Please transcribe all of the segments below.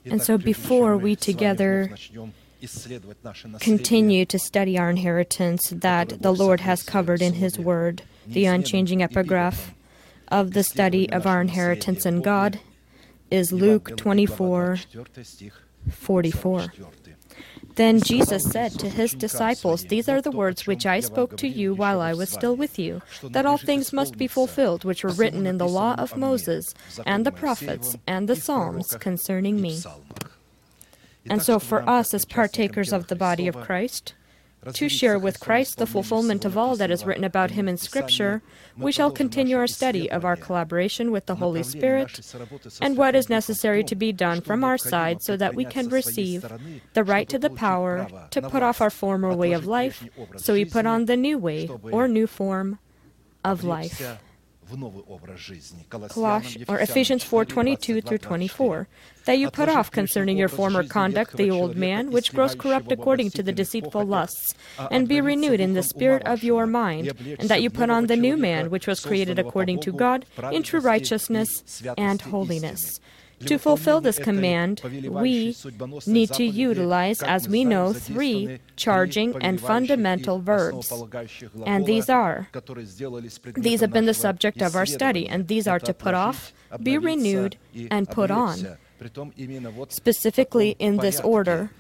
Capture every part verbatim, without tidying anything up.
And so before we together continue to study our inheritance that the Lord has covered in His Word, the unchanging epigraph of the study of our inheritance in God is Luke twenty-four forty-four. Then Jesus said to His disciples, "These are the words which I spoke to you while I was still with you, that all things must be fulfilled which were written in the law of Moses, and the prophets, and the Psalms concerning me." And so for us as partakers of the body of Christ, to share with Christ the fulfillment of all that is written about Him in Scripture, we shall continue our study of our collaboration with the Holy Spirit and what is necessary to be done from our side so that we can receive the right to the power to put off our former way of life, so we put on the new way or new form of life. Colossians, or Ephesians four twenty-two through twenty-four, that you put off concerning your former conduct the old man, which grows corrupt according to the deceitful lusts, and be renewed in the spirit of your mind, and that you put on the new man, which was created according to God, in true righteousness and holiness. To fulfill this command, we need to utilize, as we know, three charging and fundamental verbs. And these are, these have been the subject of our study, and these are to put off, be renewed, and put on. Specifically in this order,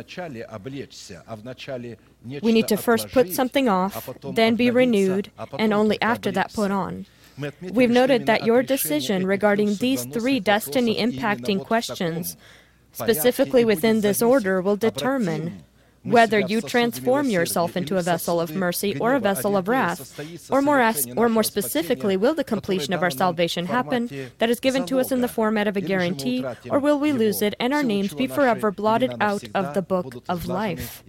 we need to first put something off, then be renewed, and only after that put on. We've noted that your decision regarding these three destiny-impacting questions, specifically within this order, will determine whether you transform yourself into a vessel of mercy or a vessel of wrath, or more, as, or more specifically, will the completion of our salvation happen that is given to us in the format of a guarantee, or will we lose it and our names be forever blotted out of the book of life?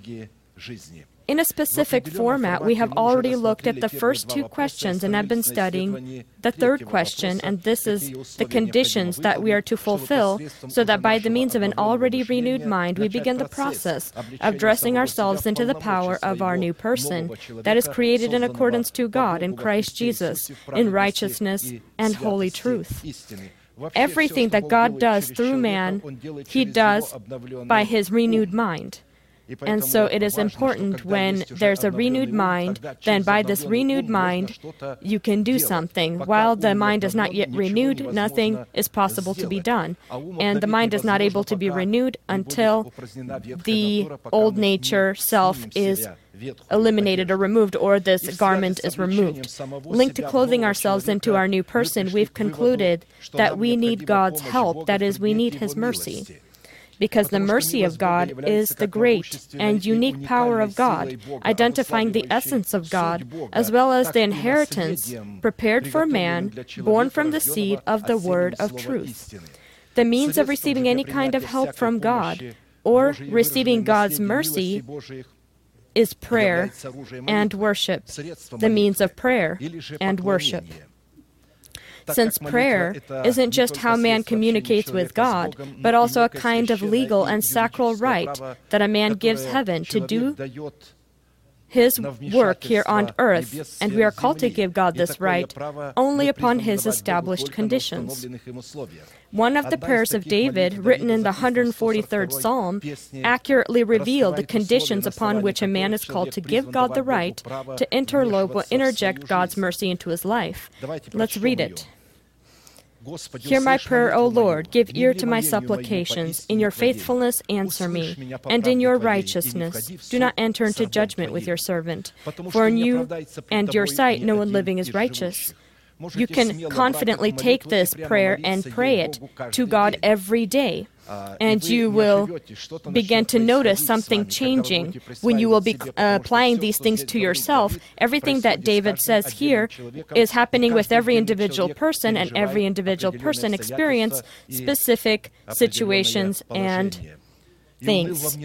In a specific format, we have already looked at the first two questions and have been studying the third question, and this is the conditions that we are to fulfill, so that by the means of an already renewed mind, we begin the process of dressing ourselves into the power of our new person that is created in accordance to God in Christ Jesus, in righteousness and holy truth. Everything that God does through man, He does by His renewed mind. And so it is important when there's a renewed mind, then by this renewed mind, you can do something. While the mind is not yet renewed, nothing is possible to be done. And the mind is not able to be renewed until the old nature, self, is eliminated or removed, or this garment is removed. Linked to clothing ourselves into our new person, we've concluded that we need God's help, that is, we need His mercy. Because the mercy of God is the great and unique power of God, identifying the essence of God, as well as the inheritance prepared for man, born from the seed of the word of truth. The means of receiving any kind of help from God, or receiving God's mercy, is prayer and worship, the means of prayer and worship. Since prayer isn't just how man communicates with God, but also a kind of legal and sacral right that a man gives heaven to do His work here on earth, and we are called to give God this right only upon His established conditions. One of the prayers of David, written in the one hundred forty-third Psalm, accurately revealed the conditions upon which a man is called to give God the right to interlope or interject God's mercy into his life. Let's read it. Hear my prayer, O Lord, give ear to my supplications. In your faithfulness answer me, and in your righteousness do not enter into judgment with your servant. For in you and your sight no one living is righteous. You can confidently take this prayer and pray it to God every day, and you will begin to notice something changing when you will be uh, applying these things to yourself. Everything that David says here is happening with every individual person, and every individual person experiences specific situations and things.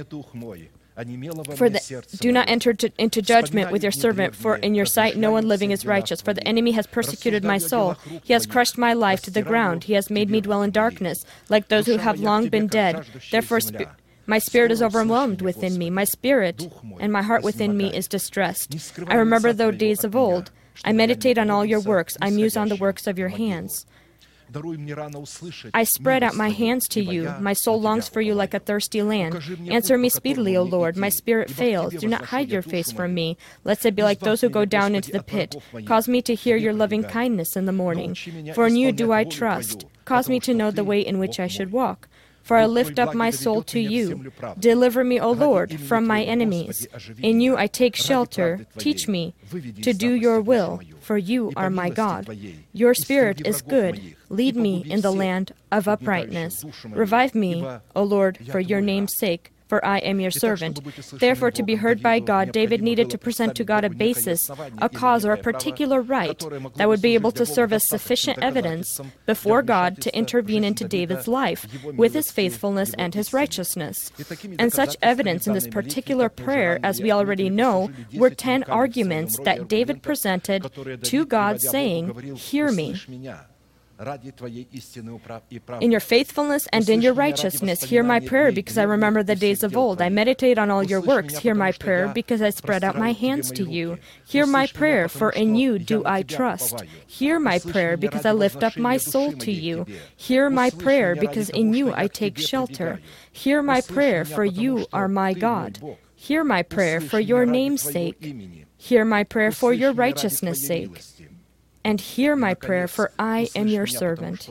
For the, do not enter to, into judgment with your servant, for in your sight no one living is righteous. For the enemy has persecuted my soul. He has crushed my life to the ground. He has made me dwell in darkness, like those who have long been dead. Therefore sp- my spirit is overwhelmed within me. My spirit and my heart within me is distressed. I remember those days of old. I meditate on all your works. I muse on the works of your hands. I spread out my hands to you. My soul longs for you like a thirsty land. Answer me speedily, O Lord. My spirit fails. Do not hide your face from me, lest I be like those who go down into the pit. Cause me to hear your loving kindness in the morning. For in you do I trust. Cause me to know the way in which I should walk. For I lift up my soul to you. Deliver me, O Lord, from my enemies. In you I take shelter. Teach me to do your will, for you are my God. Your spirit is good. Lead me in the land of uprightness. Revive me, O Lord, for your name's sake, for I am your servant. Therefore, to be heard by God, David needed to present to God a basis, a cause, or a particular right that would be able to serve as sufficient evidence before God to intervene into David's life with his faithfulness and his righteousness. And such evidence in this particular prayer, as we already know, were ten arguments that David presented to God, saying, "Hear me. In your faithfulness and in your righteousness, hear my prayer, because I remember the days of old. I meditate on all your works. Hear my prayer, because I spread out my hands to you. Hear my prayer, for in you do I trust. Hear my prayer, because I lift up my soul to you. Hear my prayer, because in you I take shelter. Hear my prayer, for you are my God. Hear my prayer for your name's sake. Hear my prayer for your righteousness' sake. And hear my prayer, for I am your servant."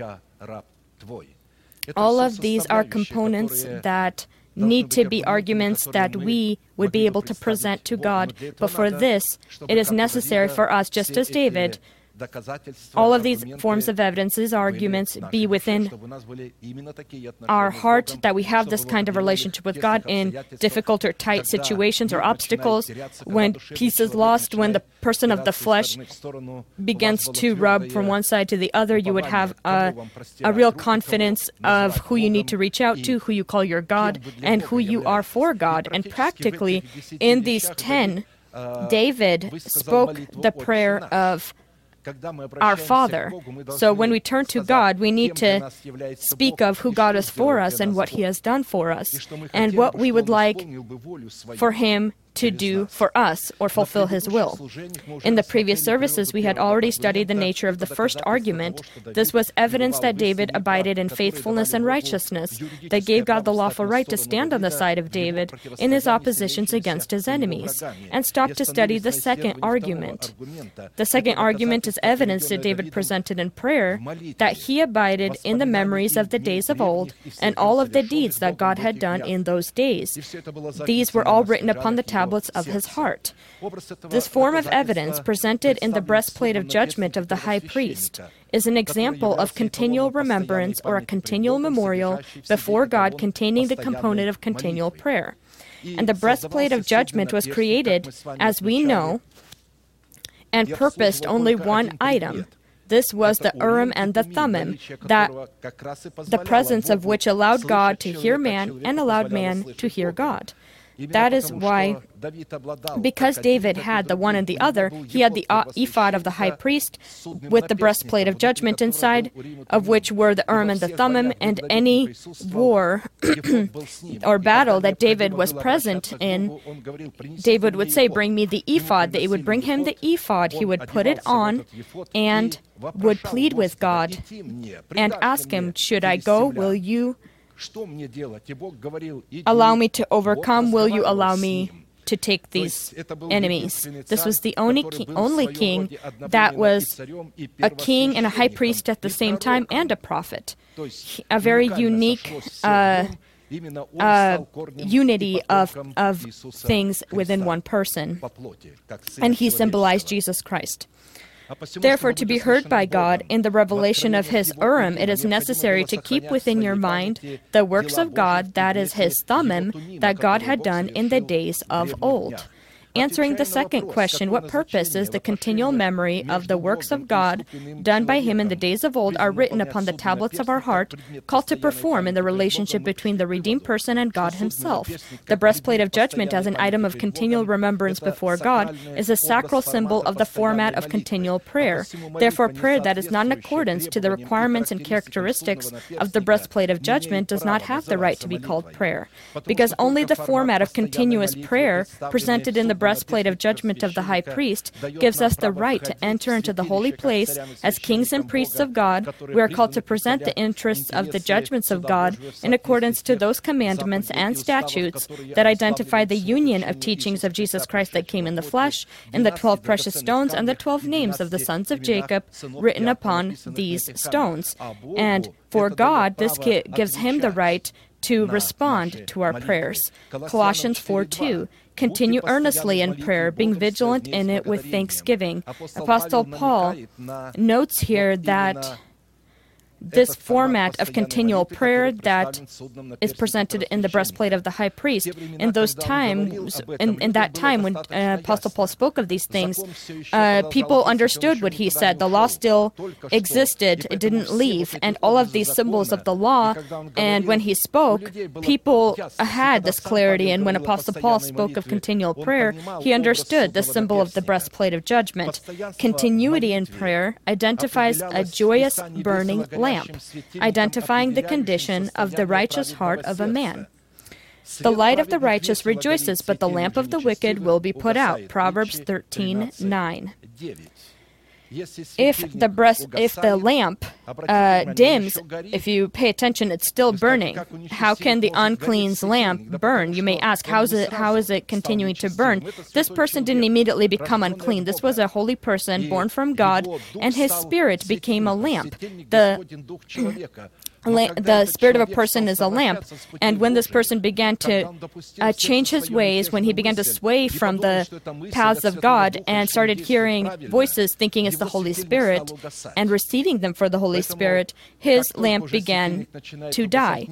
All of these are components that need to be arguments that we would be able to present to God. But for this, it is necessary for us, just as David, all of these forms of evidences, arguments, be within our heart, that we have this kind of relationship with God in difficult or tight situations or obstacles, when peace is lost, when the person of the flesh begins to rub from one side to the other. You would have a, a real confidence of who you need to reach out to, who you call your God, and who you are for God. And practically, in these ten, David spoke the prayer of our Father. So when we turn to God, we need to speak of who God is for us and what He has done for us, and what we would like for Him to do for us or fulfill His will. In the previous services, we had already studied the nature of the first argument. This was evidence that David abided in faithfulness and righteousness, that gave God the lawful right to stand on the side of David in his oppositions against his enemies, and stopped to study the second argument. The second argument is evidence that David presented in prayer, that he abided in the memories of the days of old and all of the deeds that God had done in those days. These were all written upon the tablets of his heart. This form of evidence, presented in the breastplate of judgment of the high priest, is an example of continual remembrance or a continual memorial before God, containing the component of continual prayer. And the breastplate of judgment was created, as we know, and purposed only one item. This was the Urim and the Thummim, that the presence of which allowed God to hear man and allowed man to hear God. That is why, because David had the one and the other, he had the ephod of the high priest with the breastplate of judgment inside, of which were the Urim and the Thummim, and any war or battle that David was present in, David would say, "Bring me the ephod." They would bring him the ephod. He would put it on and would plead with God and ask Him, "Should I go? Will you allow me to overcome? Will you allow me to take these enemies?" This was the only king, only king that was a king and a high priest at the same time, and a prophet. A very unique uh, uh, unity of, of things within one person. And he symbolized Jesus Christ. Therefore, to be heard by God in the revelation of His Urim, it is necessary to keep within your mind the works of God, that is His Thummim, that God had done in the days of old. Answering the second question, what purpose is the continual memory of the works of God done by Him in the days of old are written upon the tablets of our heart, called to perform in the relationship between the redeemed person and God Himself. The breastplate of judgment, as an item of continual remembrance before God, is a sacral symbol of the format of continual prayer. Therefore, prayer that is not in accordance to the requirements and characteristics of the breastplate of judgment does not have the right to be called prayer, because only the format of continuous prayer presented in the breastplate of judgment of the high priest gives us the right to enter into the holy place as kings and priests of God. We are called to present the interests of the judgments of God in accordance to those commandments and statutes that identify the union of teachings of Jesus Christ that came in the flesh, and the twelve precious stones and the twelve names of the sons of Jacob written upon these stones. And for God, this gives him the right to respond to our prayers. Colossians four two. Continue earnestly in prayer, being vigilant in it with thanksgiving. Apostle Paul notes here that this format of continual prayer that is presented in the breastplate of the high priest, in those times, in, in that time when uh, Apostle Paul spoke of these things, uh, people understood what he said. The law still existed, it didn't leave, and all of these symbols of the law, and when he spoke, people had this clarity, and when Apostle Paul spoke of continual prayer, he understood the symbol of the breastplate of judgment. Continuity in prayer identifies a joyous burning lamp, identifying the condition of the righteous heart of a man. The light of the righteous rejoices, but the lamp of the wicked will be put out. Proverbs thirteen nine. If the breast, if the lamp uh, dims, if you pay attention, it's still burning. How can the unclean's lamp burn? You may ask, how is it, how is it continuing to burn? This person didn't immediately become unclean. This was a holy person born from God, and his spirit became a lamp. The The spirit of a person is a lamp, and when this person began to uh, change his ways, when he began to sway from the paths of God and started hearing voices thinking it's the Holy Spirit and receiving them for the Holy Spirit, his lamp began to die.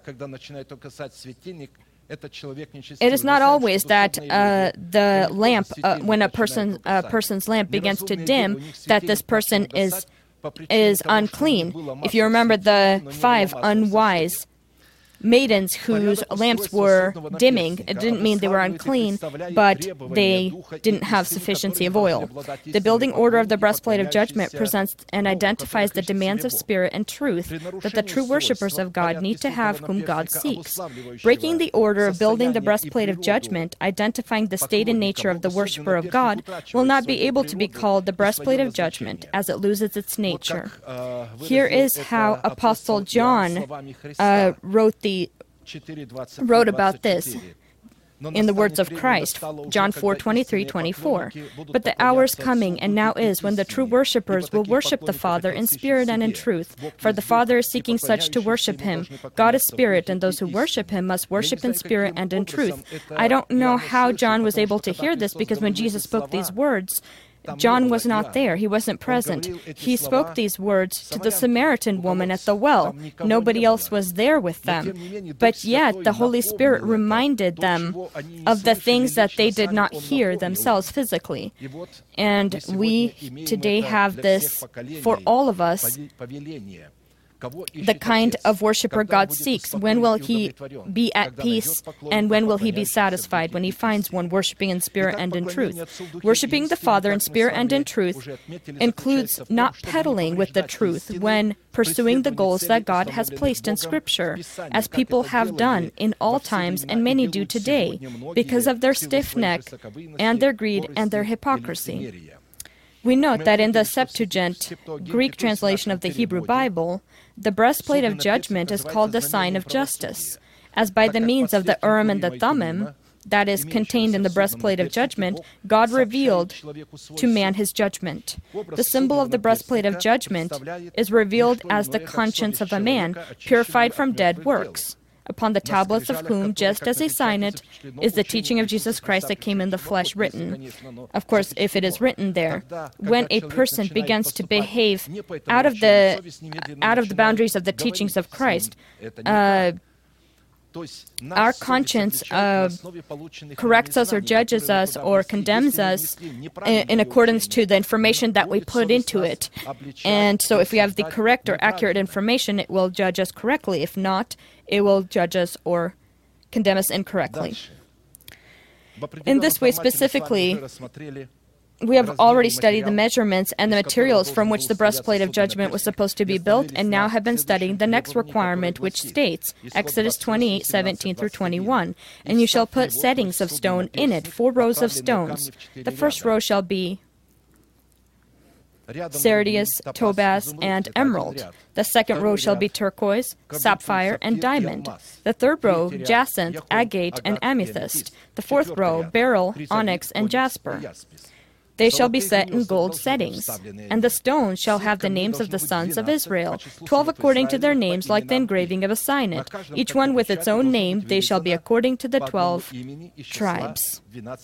It is not always that uh, the lamp, uh, when a person, a person's lamp begins to dim, that this person is is unclean. If you remember the five unwise maidens whose lamps were dimming, it didn't mean they were unclean, but they didn't have sufficiency of oil. The building order of the breastplate of judgment presents and identifies the demands of spirit and truth that the true worshippers of God need to have whom God seeks. Breaking the order of building the breastplate of judgment, identifying the state and nature of the worshipper of God, will not be able to be called the breastplate of judgment, as it loses its nature. Here is how Apostle John uh, wrote the wrote about this in the words of Christ, John four twenty-three to twenty-four. But the hour is coming, and now is, when the true worshippers will worship the Father in spirit and in truth. For the Father is seeking such to worship him. God is spirit, and those who worship him must worship in spirit and in truth. I don't know how John was able to hear this, because when Jesus spoke these words, John was not there. He wasn't present. He spoke these words to the Samaritan woman at the well. Nobody else was there with them. But yet, the Holy Spirit reminded them of the things that they did not hear themselves physically. And we today have this for all of us, the kind of worshiper God seeks. When will he be at peace, and when will he be satisfied? When he finds one worshiping in spirit and in truth. Worshipping the Father in spirit and in truth includes not peddling with the truth when pursuing the goals that God has placed in Scripture, as people have done in all times and many do today, because of their stiff neck and their greed and their hypocrisy. We note that in the Septuagint, Greek translation of the Hebrew Bible, the breastplate of judgment is called the sign of justice, as by the means of the Urim and the Thummim, that is contained in the breastplate of judgment, God revealed to man his judgment. The symbol of the breastplate of judgment is revealed as the conscience of a man, purified from dead works, upon the tablets of whom, just as a signet, is the teaching of Jesus Christ that came in the flesh written. Of course, if it is written there, when a person begins to behave out of the out of the boundaries of the teachings of Christ, uh, our conscience uh, corrects us or judges us or condemns us in, in accordance to the information that we put into it. And so if we have the correct or accurate information, it will judge us correctly. If not, it will judge us or condemn us incorrectly. In this way, specifically, We have already studied the measurements and the materials from which the breastplate of judgment was supposed to be built, and now have been studying the next requirement, which states, Exodus twenty-eight, seventeen through twenty-one, "And you shall put settings of stone in it, four rows of stones. The first row shall be sardius, topaz, and emerald. The second row shall be turquoise, sapphire, and diamond. The third row, jacinth, agate, and amethyst. The fourth row, beryl, onyx, and jasper. They shall be set in gold settings. And the stones shall have the names of the sons of Israel, twelve according to their names, like the engraving of a signet. Each one with its own name, they shall be according to the twelve tribes."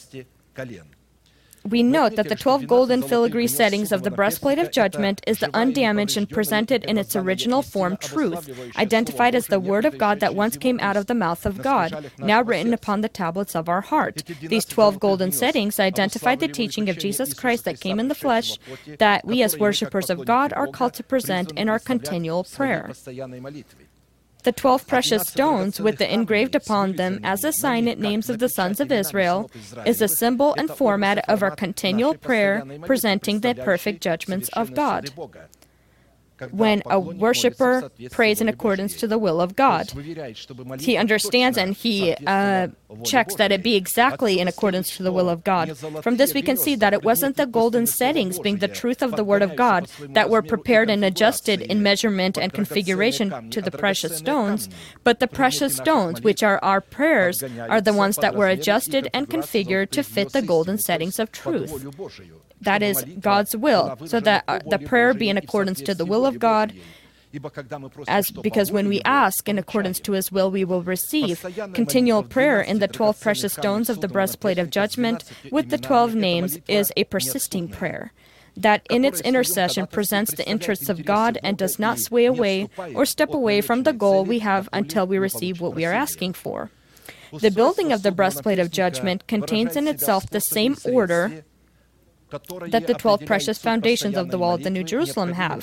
We note that the twelve golden filigree settings of the breastplate of judgment is the undamaged and presented in its original form truth, identified as the Word of God that once came out of the mouth of God, now written upon the tablets of our heart. These twelve golden settings identify the teaching of Jesus Christ that came in the flesh, that we as worshippers of God are called to present in our continual prayer. The twelve precious stones, with the engraved upon them as a signet names of the sons of Israel, is a symbol and format of our continual prayer, presenting the perfect judgments of God. When a worshiper prays in accordance to the will of God, he understands and he uh, checks that it be exactly in accordance to the will of God. From this we can see that it wasn't the golden settings, being the truth of the Word of God, that were prepared and adjusted in measurement and configuration to the precious stones, but the precious stones, which are our prayers, are the ones that were adjusted and configured to fit the golden settings of truth. That is God's will, so that uh, the prayer be in accordance to the will of God, as because when we ask in accordance to His will, we will receive. Continual prayer in the twelve precious stones of the breastplate of judgment with the twelve names is a persisting prayer that in its intercession presents the interests of God and does not sway away or step away from the goal we have until we receive what we are asking for. The building of the breastplate of judgment contains in itself the same order that the twelve precious foundations of the wall of the New Jerusalem have,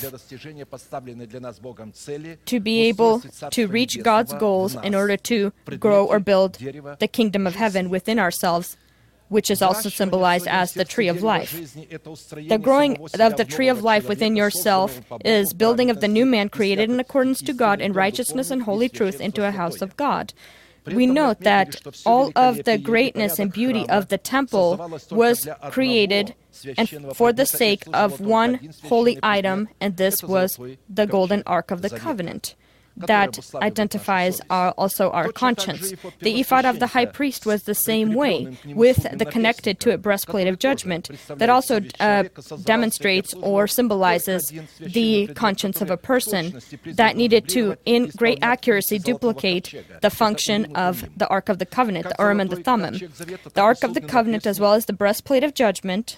to be able to reach God's goals in order to grow or build the kingdom of heaven within ourselves, which is also symbolized as the tree of life. The growing of the tree of life within yourself is building of the new man created in accordance to God in righteousness and holy truth into a house of God. We note that all of the greatness and beauty of the temple was created and for the sake of one holy item, and this was the golden ark of the covenant. That identifies our, also our conscience. The ephod of the high priest was the same way, with the connected to it breastplate of judgment, that also uh, demonstrates or symbolizes the conscience of a person that needed to, in great accuracy, duplicate the function of the Ark of the Covenant, the Urim and the Thummim. The Ark of the Covenant, as well as the breastplate of judgment,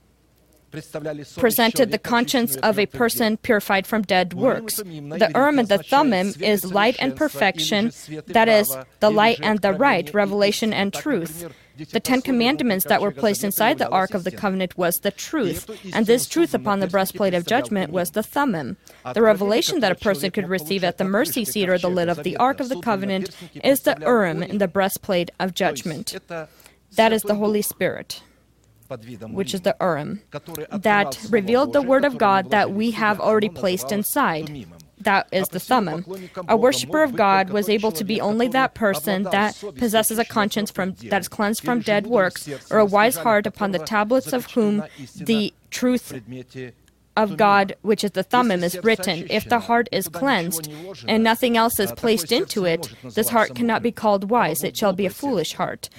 presented the conscience of a person purified from dead works. The Urim and the Thummim is light and perfection, that is, the light and the right, revelation and truth. The Ten Commandments that were placed inside the Ark of the Covenant was the truth, and this truth upon the breastplate of judgment was the Thummim. The revelation that a person could receive at the mercy seat or the lid of the Ark of the Covenant is the Urim in the breastplate of judgment. That is the Holy Spirit, which is the Urim, that revealed the Word of God that we have already placed inside. That is the Thummim. A worshiper of God was able to be only that person that possesses a conscience from, that is cleansed from dead works, or a wise heart upon the tablets of whom the truth of God, which is the Thummim, is written. If the heart is cleansed and nothing else is placed into it, this heart cannot be called wise. It shall be a foolish heart.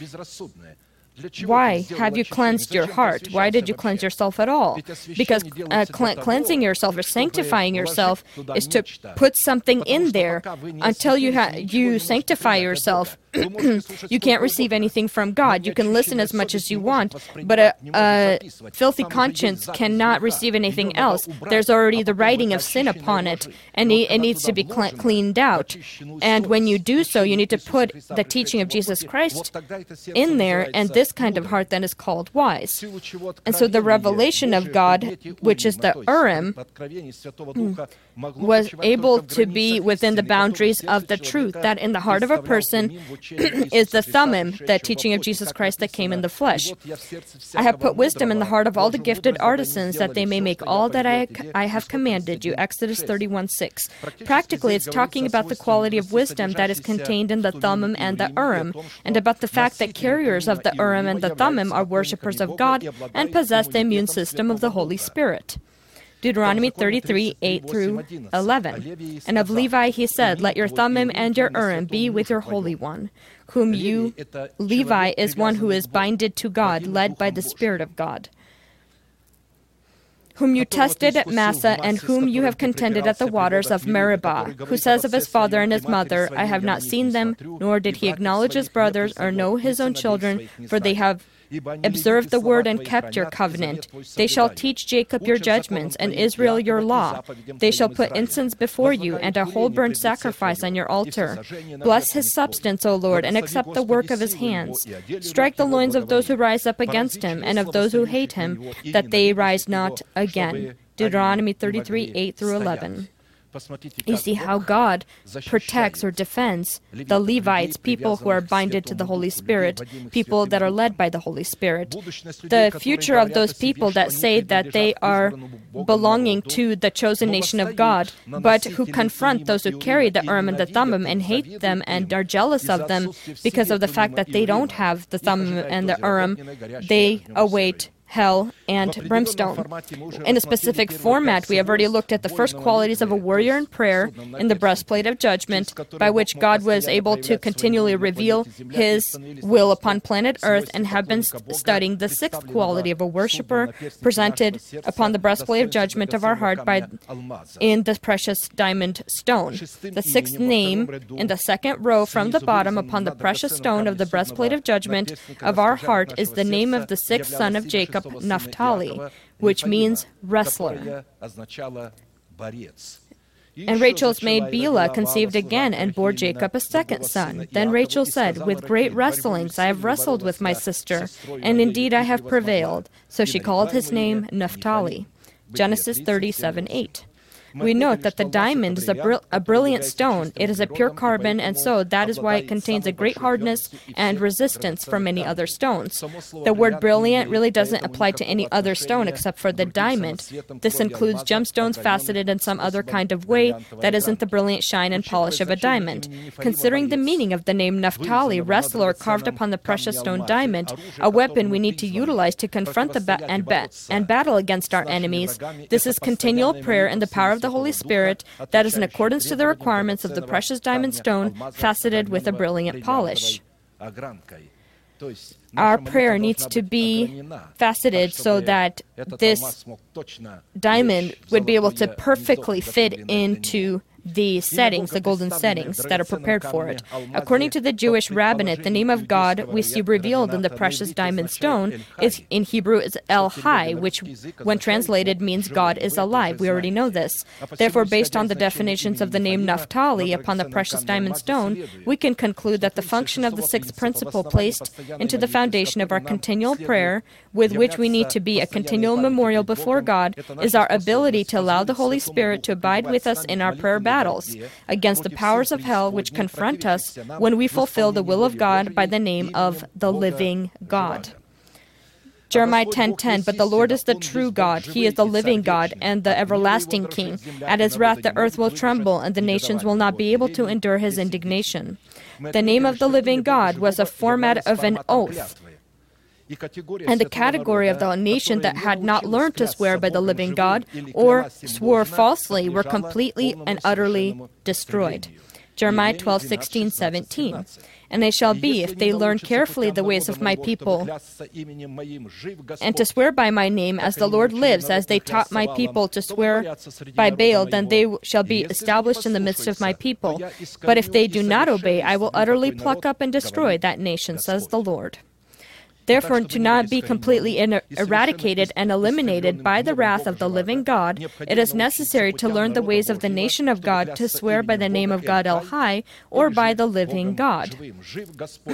Why have you cleansed your heart? Why did you cleanse yourself at all? Because uh, cle- cleansing yourself or sanctifying yourself is to put something in there. Until you ha- you sanctify yourself, you can't receive anything from God. You can listen as much as you want, but a, a filthy conscience cannot receive anything else. There's already the writing of sin upon it, and it needs to be cle- cleaned out. And when you do so, you need to put the teaching of Jesus Christ in there, and this this kind of heart then is called wise. And so the revelation of God, which is the Urim, was able to be within the boundaries of the truth that in the heart of a person is the Thummim, the teaching of Jesus Christ that came in the flesh. I have put wisdom in the heart of all the gifted artisans that they may make all that I, I have commanded you. Exodus thirty-one six. Practically, it's talking about the quality of wisdom that is contained in the Thummim and the Urim, and about the fact that carriers of the Urim and the Thummim are worshippers of God and possess the immune system of the Holy Spirit. Deuteronomy thirty-three, eight through eleven. And of Levi he said, let your Thummim and your Urim be with your Holy One, whom you, Levi is one who is binded to God, led by the Spirit of God, whom you tested at Massa, and whom you have contended at the waters of Meribah, who says of his father and his mother, I have not seen them, nor did he acknowledge his brothers or know his own children, for they have observed the word and kept your covenant. They shall teach Jacob your judgments, and Israel your law. They shall put incense before you, and a whole burnt sacrifice on your altar. Bless his substance, O Lord, and accept the work of his hands. Strike the loins of those who rise up against him, and of those who hate him, that they rise not again. Deuteronomy thirty-three, eight through eleven. You see how God protects or defends the Levites, people who are binded to the Holy Spirit, people that are led by the Holy Spirit. The future of those people that say that they are belonging to the chosen nation of God, but who confront those who carry the Urim and the Thummim and hate them and are jealous of them because of the fact that they don't have the Thummim and the Urim, they await hell, and brimstone. In a specific format, we have already looked at the first qualities of a warrior in prayer in the breastplate of judgment, by which God was able to continually reveal His will upon planet Earth, and have been studying the sixth quality of a worshiper presented upon the breastplate of judgment of our heart by in the precious diamond stone. The sixth name in the second row from the bottom upon the precious stone of the breastplate of judgment of our heart is the name of the sixth son of Jacob, Naphtali, which means wrestler. And Rachel's maid Bilhah conceived again and bore Jacob a second son. Then Rachel said, with great wrestlings I have wrestled with my sister, and indeed I have prevailed. So she called his name Naphtali. Genesis thirty-seven eight. We note that the diamond is a, br a brilliant stone. It is a pure carbon, and so that is why it contains a great hardness and resistance from many other stones. The word brilliant really doesn't apply to any other stone except for the diamond. This includes gemstones faceted in some other kind of way that isn't the brilliant shine and polish of a diamond. Considering the meaning of the name Naphtali, wrestler carved upon the precious stone diamond, a weapon we need to utilize to confront the ba and, ba and battle against our enemies, this is continual prayer and the power of the Holy Spirit that is in accordance to the requirements of the precious diamond stone faceted with a brilliant polish. Our prayer needs to be faceted so that this diamond would be able to perfectly fit into the settings, the golden settings that are prepared for it. According to the Jewish rabbinate, the name of God we see revealed in the precious diamond stone is in Hebrew is El Hai, which when translated means God is alive. We already know this. Therefore, based on the definitions of the name Naphtali upon the precious diamond stone, we can conclude that the function of the sixth principle placed into the foundation of our continual prayer, with which we need to be a continual memorial before God, is our ability to allow the Holy Spirit to abide with us in our prayer battles against the powers of hell which confront us when we fulfill the will of God by the name of the living God. Jeremiah ten ten, but the Lord is the true God, He is the living God and the everlasting King. At His wrath the earth will tremble, and the nations will not be able to endure His indignation. The name of the living God was a format of an oath, and the category of the nation that had not learned to swear by the living God or swore falsely were completely and utterly destroyed. Jeremiah twelve sixteen seventeen. And they shall be, if they learn carefully the ways of my people, and to swear by my name, as the Lord lives, as they taught my people to swear by Baal, then they shall be established in the midst of my people. But if they do not obey, I will utterly pluck up and destroy that nation, says the Lord. Therefore, to not be completely eradicated and eliminated by the wrath of the living God, it is necessary to learn the ways of the nation of God, to swear by the name of God El Hai, or by the living God.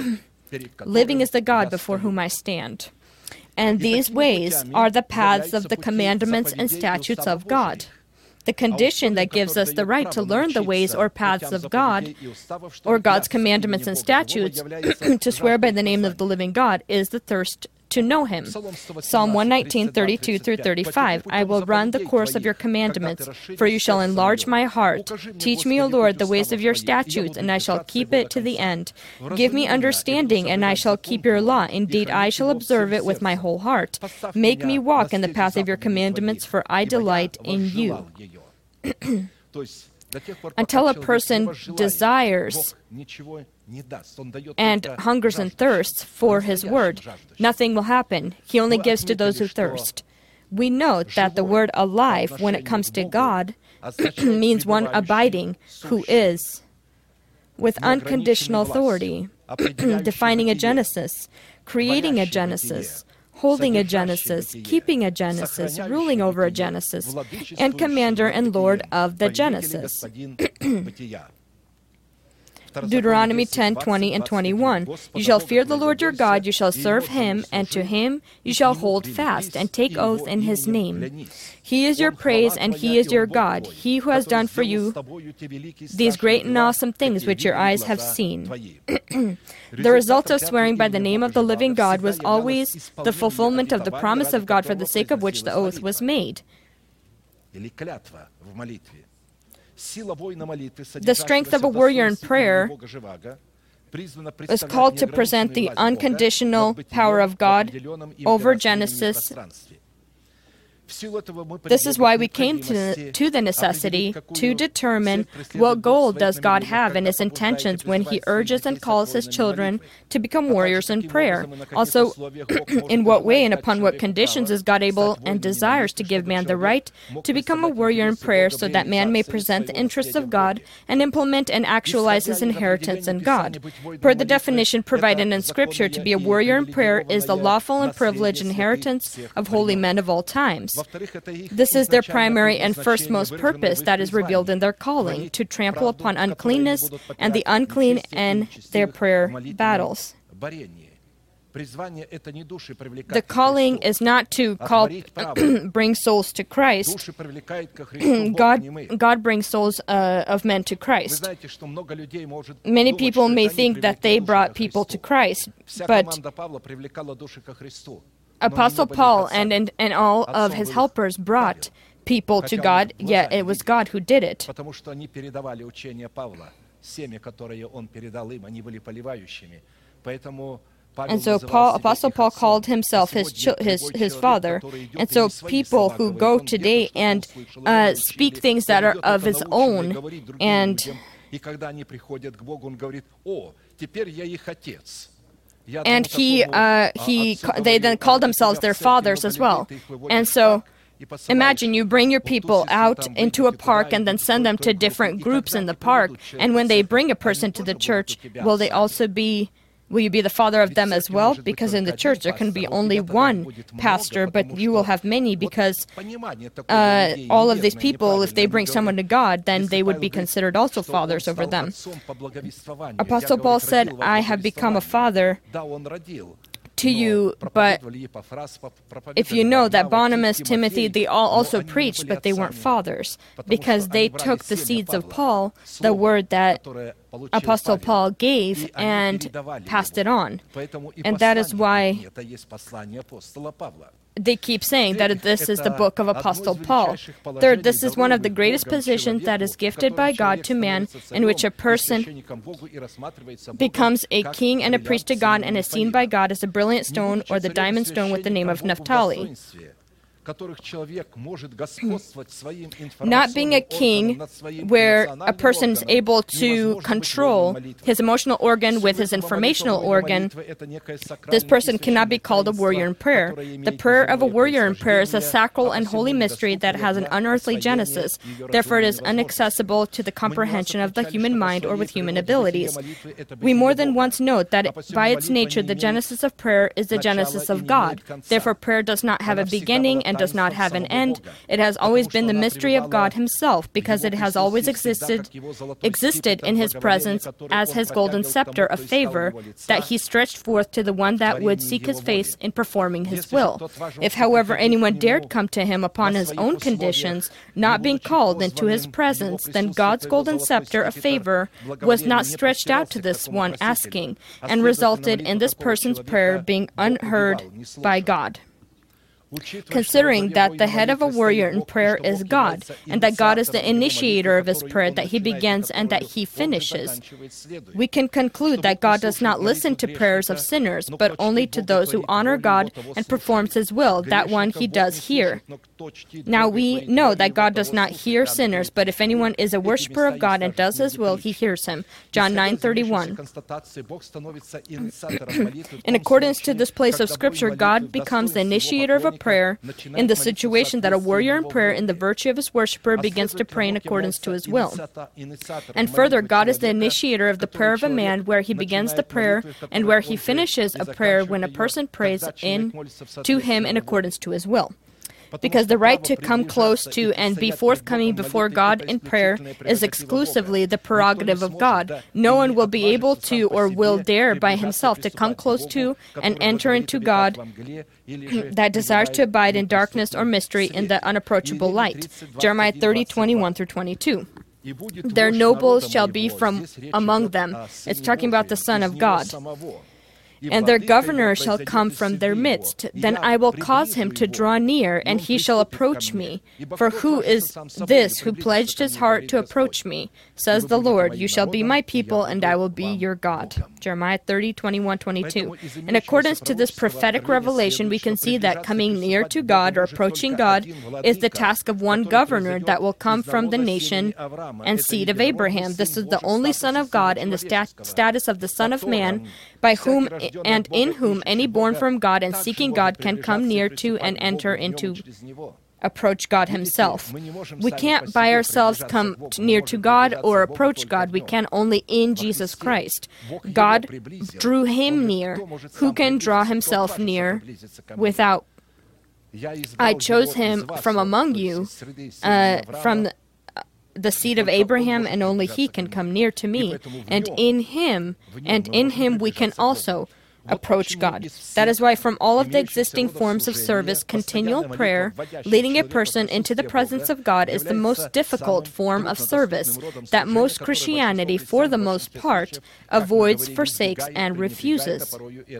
Living is the God before whom I stand. And these ways are the paths of the commandments and statutes of God. The condition that gives us the right to learn the ways or paths of God, or God's commandments and statutes, to swear by the name of the living God, is the thirst to know Him. Psalm one nineteen, thirty-two through thirty-five, I will run the course of your commandments, for you shall enlarge my heart. Teach me, O Lord, the ways of your statutes, and I shall keep it to the end. Give me understanding, and I shall keep your law. Indeed, I shall observe it with my whole heart. Make me walk in the path of your commandments, for I delight in you. Until a person desires and hungers and thirsts for His word, nothing will happen. He only gives to those who thirst. We note that the word alive, when it comes to God, means one abiding, who is, with unconditional authority, defining a genesis, creating a genesis, holding a genesis, keeping a genesis, ruling over a genesis, and commander and lord of the genesis. Deuteronomy ten, twenty, and twenty-one. You shall fear the Lord your God, you shall serve Him, and to Him you shall hold fast, and take oath in His name. He is your praise, and He is your God, He who has done for you these great and awesome things which your eyes have seen. The result of swearing by the name of the living God was always the fulfillment of the promise of God for the sake of which the oath was made. The strength of a warrior in prayer is called to present the unconditional power of God over Genesis. This is why we came to, to the necessity to determine what goal does God have in His intentions when He urges and calls His children to become warriors in prayer. Also, in what way and upon what conditions is God able and desires to give man the right to become a warrior in prayer so that man may present the interests of God and implement and actualize his inheritance in God. Per the definition provided in Scripture, to be a warrior in prayer is the lawful and privileged inheritance of holy men of all times. This is their primary and firstmost purpose that is revealed in their calling, to trample upon uncleanness and the unclean in their prayer battles. The calling is not to call, bring souls to Christ. God, God brings souls uh, of men to Christ. Many people may think that they brought people to Christ, but Apostle Paul and, and, and all of his helpers brought people to God, yet it was God who did it. And so Paul, Apostle Paul called himself his, his, his father. And so people who go today and uh, speak things that are of his own, and And he, uh, he, they then called themselves their fathers as well. And so, imagine you bring your people out into a park and then send them to different groups in the park. And when they bring a person to the church, will they also be, will you be the father of them as well? Because in the church there can be only one pastor, but you will have many, because uh, all of these people, if they bring someone to God, then they would be considered also fathers over them. Apostle Paul said, I have become a father to you, but if you know that Barnabas, Timothy, they all also preached, but they weren't fathers, because they took the seeds of Paul, the word that Apostle Paul gave, and passed it on. And that is why they keep saying that this is the book of Apostle Paul. Third, this is one of the greatest positions that is gifted by God to man, in which a person becomes a king and a priest to God and is seen by God as a brilliant stone or the diamond stone with the name of Naphtali. Not being a king where a person is able to control his emotional organ with his informational organ, this person cannot be called a warrior in prayer. The prayer of a warrior in prayer is a sacral and holy mystery that has an unearthly genesis. Therefore, it is inaccessible to the comprehension of the human mind or with human abilities. We more than once note that by its nature, the genesis of prayer is the genesis of God. Therefore, prayer does not have a beginning and man does not have an end. It has always been the mystery of God himself, because it has always existed, existed in his presence as his golden scepter of favor, that he stretched forth to the one that would seek his face in performing his will. If, however, anyone dared come to him upon his own conditions, not being called into his presence, then God's golden scepter of favor was not stretched out to this one asking, and resulted in this person's prayer being unheard by God. Considering that the head of a warrior in prayer is God, and that God is the initiator of his prayer, that he begins and that he finishes, we can conclude that God does not listen to prayers of sinners, but only to those who honor God and performs his will, that one he does hear. Now we know that God does not hear sinners, but if anyone is a worshiper of God and does his will, he hears him. John nine thirty-one. In accordance to this place of Scripture, God becomes the initiator of a prayer in the situation that a warrior in prayer, in the virtue of his worshiper, begins to pray in accordance to his will. And further, God is the initiator of the prayer of a man, where he begins the prayer and where he finishes a prayer when a person prays in to him in accordance to his will. Because the right to come close to and be forthcoming before God in prayer is exclusively the prerogative of God. No one will be able to or will dare by himself to come close to and enter into God that desires to abide in darkness or mystery in the unapproachable light. Jeremiah thirty, twenty-one through twenty-two. Their nobles shall be from among them. It's talking about the Son of God. And their governor shall come from their midst. Then I will cause him to draw near, and he shall approach me. For who is this who pledged his heart to approach me? Says the Lord, you shall be my people, and I will be your God. Jeremiah thirty, twenty-one, twenty-two. In accordance to this prophetic revelation, we can see that coming near to God or approaching God is the task of one governor that will come from the nation and seed of Abraham. This is the only Son of God in the stat- status of the Son of Man, by whom and in whom any born from God and seeking God can come near to and enter into, approach God himself. We can't by ourselves come near to God or approach God. We can only in Jesus Christ. God drew him near. Who can draw himself near without? I chose him from among you, uh, from the the seed of Abraham, and only he can come near to me. And in him, and in him we can also approach God. That is why from all of the existing forms of service, continual prayer, leading a person into the presence of God, is the most difficult form of service that most Christianity, for the most part, avoids, forsakes, and refuses.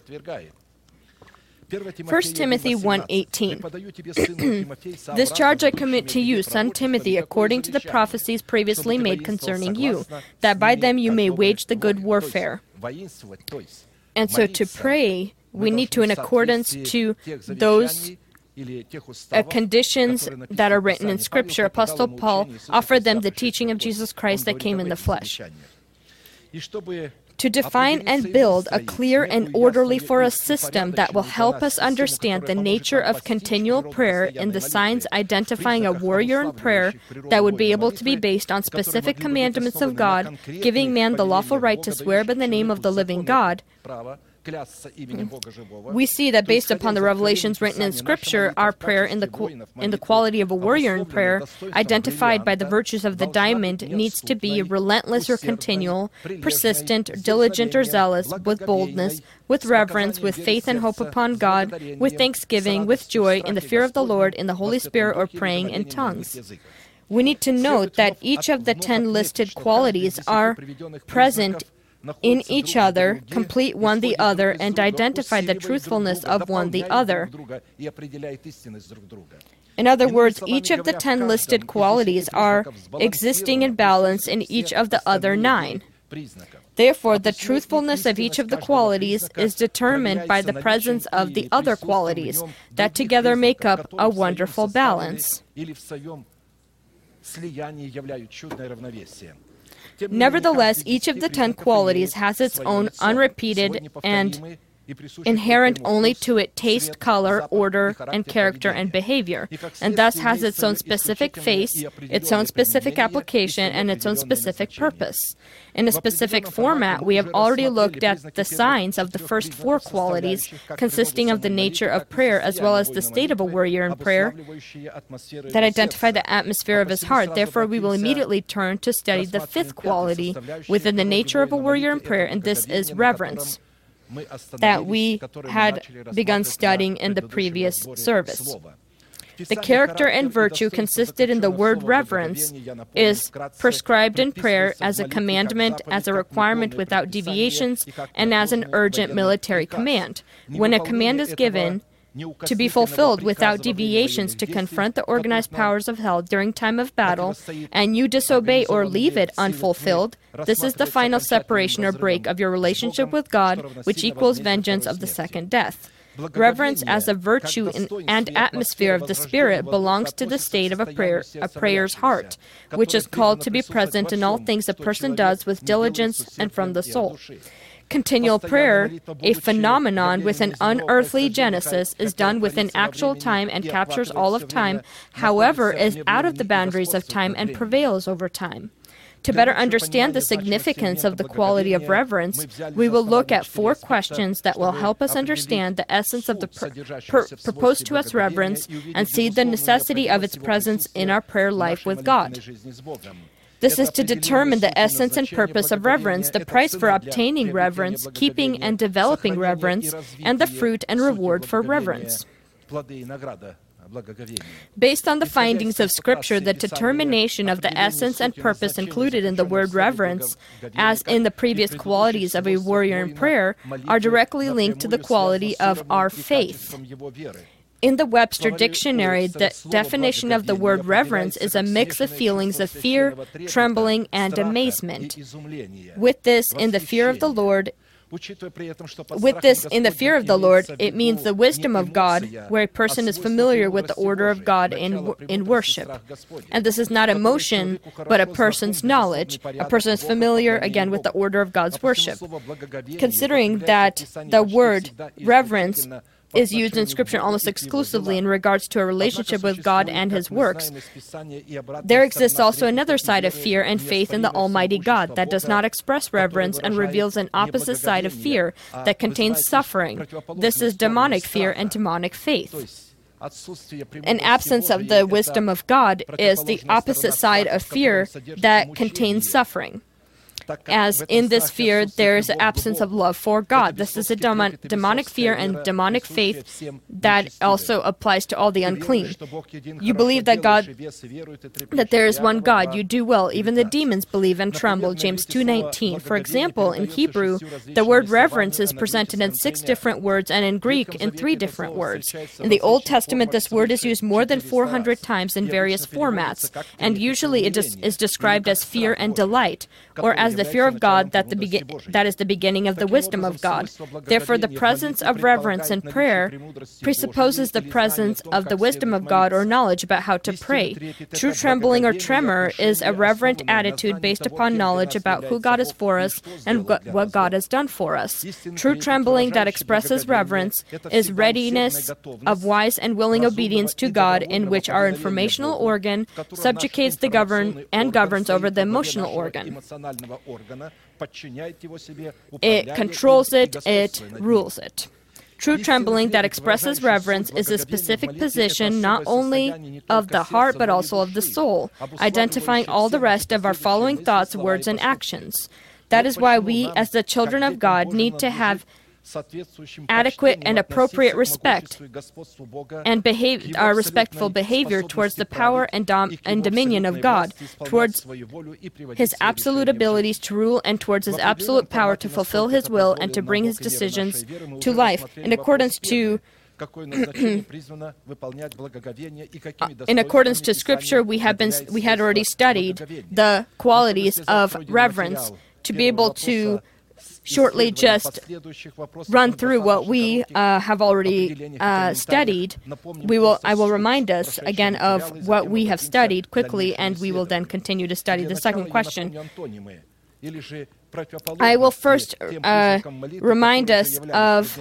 First Timothy one eighteen. This charge I commit to you, son Timothy, according to the prophecies previously made concerning you, that by them you may wage the good warfare. And so to pray, we need to, in accordance to those uh, conditions that are written in Scripture. Apostle Paul offered them the teaching of Jesus Christ that came in the flesh. To define and build a clear and orderly for us system that will help us understand the nature of continual prayer and the signs identifying a warrior in prayer that would be able to be based on specific commandments of God, giving man the lawful right to swear by the name of the living God. We see that based upon the revelations written in Scripture, our prayer in the qu- in the quality of a warrior in prayer, identified by the virtues of the diamond, needs to be relentless or continual, persistent, diligent or zealous, with boldness, with reverence, with faith and hope upon God, with thanksgiving, with joy, in the fear of the Lord, in the Holy Spirit, or praying in tongues. We need to note that each of the ten listed qualities are present in each other, complete one the other, and identify the truthfulness of one the other. In other words, each of the ten listed qualities are existing in balance in each of the other nine. Therefore, the truthfulness of each of the qualities is determined by the presence of the other qualities, that together make up a wonderful balance. Nevertheless, each of the ten qualities has its own unrepeated and inherent only to it taste, color, order, and character and behavior, and thus has its own specific face, its own specific application, and its own specific purpose. In a specific format, we have already looked at the signs of the first four qualities, consisting of the nature of prayer as well as the state of a warrior in prayer, that identify the atmosphere of his heart. Therefore, we will immediately turn to study the fifth quality within the nature of a warrior in prayer, and this is reverence, that we had begun studying in the previous service. The character and virtue consisted in the word reverence is prescribed in prayer as a commandment, as a requirement without deviations, and as an urgent military command. When a command is given to be fulfilled without deviations to confront the organized powers of hell during time of battle, and you disobey or leave it unfulfilled, this is the final separation or break of your relationship with God, which equals vengeance of the second death. Reverence as a virtue in, and atmosphere of the Spirit belongs to the state of a prayer, a prayer's heart, which is called to be present in all things a person does with diligence and from the soul. Continual prayer, a phenomenon with an unearthly genesis, is done within actual time and captures all of time, however, is out of the boundaries of time and prevails over time. To better understand the significance of the quality of reverence, we will look at four questions that will help us understand the essence of the pr pr proposed to us reverence and see the necessity of its presence in our prayer life with God. This is to determine the essence and purpose of reverence, the price for obtaining reverence, keeping and developing reverence, and the fruit and reward for reverence. Based on the findings of Scripture, the determination of the essence and purpose included in the word reverence, as in the previous qualities of a warrior in prayer, are directly linked to the quality of our faith. In the Webster Dictionary, the definition of the word reverence is a mix of feelings of fear, trembling, and amazement. With this, in the fear of the Lord, With this, in the fear of the Lord, it means the wisdom of God, where a person is familiar with the order of God in, in worship. And this is not emotion, but a person's knowledge. A person is familiar, again, with the order of God's worship. Considering that the word reverence is used in Scripture almost exclusively in regards to a relationship with God and His works, there exists also another side of fear and faith in the Almighty God that does not express reverence and reveals an opposite side of fear that contains suffering. This is demonic fear and demonic faith. An absence of the wisdom of God is the opposite side of fear that contains suffering. As in this fear, there is an absence of love for God. This is a demon demonic fear and demonic faith that also applies to all the unclean. You believe that God, that there is one God. You do well. Even the demons believe and tremble. James two nineteen. For example, in Hebrew, the word reverence is presented in six different words, and in Greek in three different words. In the Old Testament, this word is used more than four hundred times in various formats, and usually it is, is described as fear and delight, or as the fear of God, that, the that is the beginning of the wisdom of God. Therefore, the presence of reverence in prayer presupposes the presence of the wisdom of God or knowledge about how to pray. True trembling or tremor is a reverent attitude based upon knowledge about who God is for us and what God has done for us. True trembling that expresses reverence is readiness of wise and willing obedience to God, in which our informational organ subjugates the govern and governs over the emotional organ. It controls it, it rules it. True trembling that expresses reverence is a specific position not only of the heart but also of the soul, identifying all the rest of our following thoughts, words, and actions. That is why we, as the children of God, need to have adequate and appropriate respect and behave, our respectful behavior towards the power and, dom and dominion of God, towards His absolute abilities to rule, and towards His absolute power to fulfill His will and to bring His decisions to life. In accordance to In accordance to Scripture, we have been we had already studied the qualities of reverence. To be able to shortly just run through what we uh, have already uh, studied, we will. I will remind us again of what we have studied quickly, and we will then continue to study the second question. I will first uh, remind us of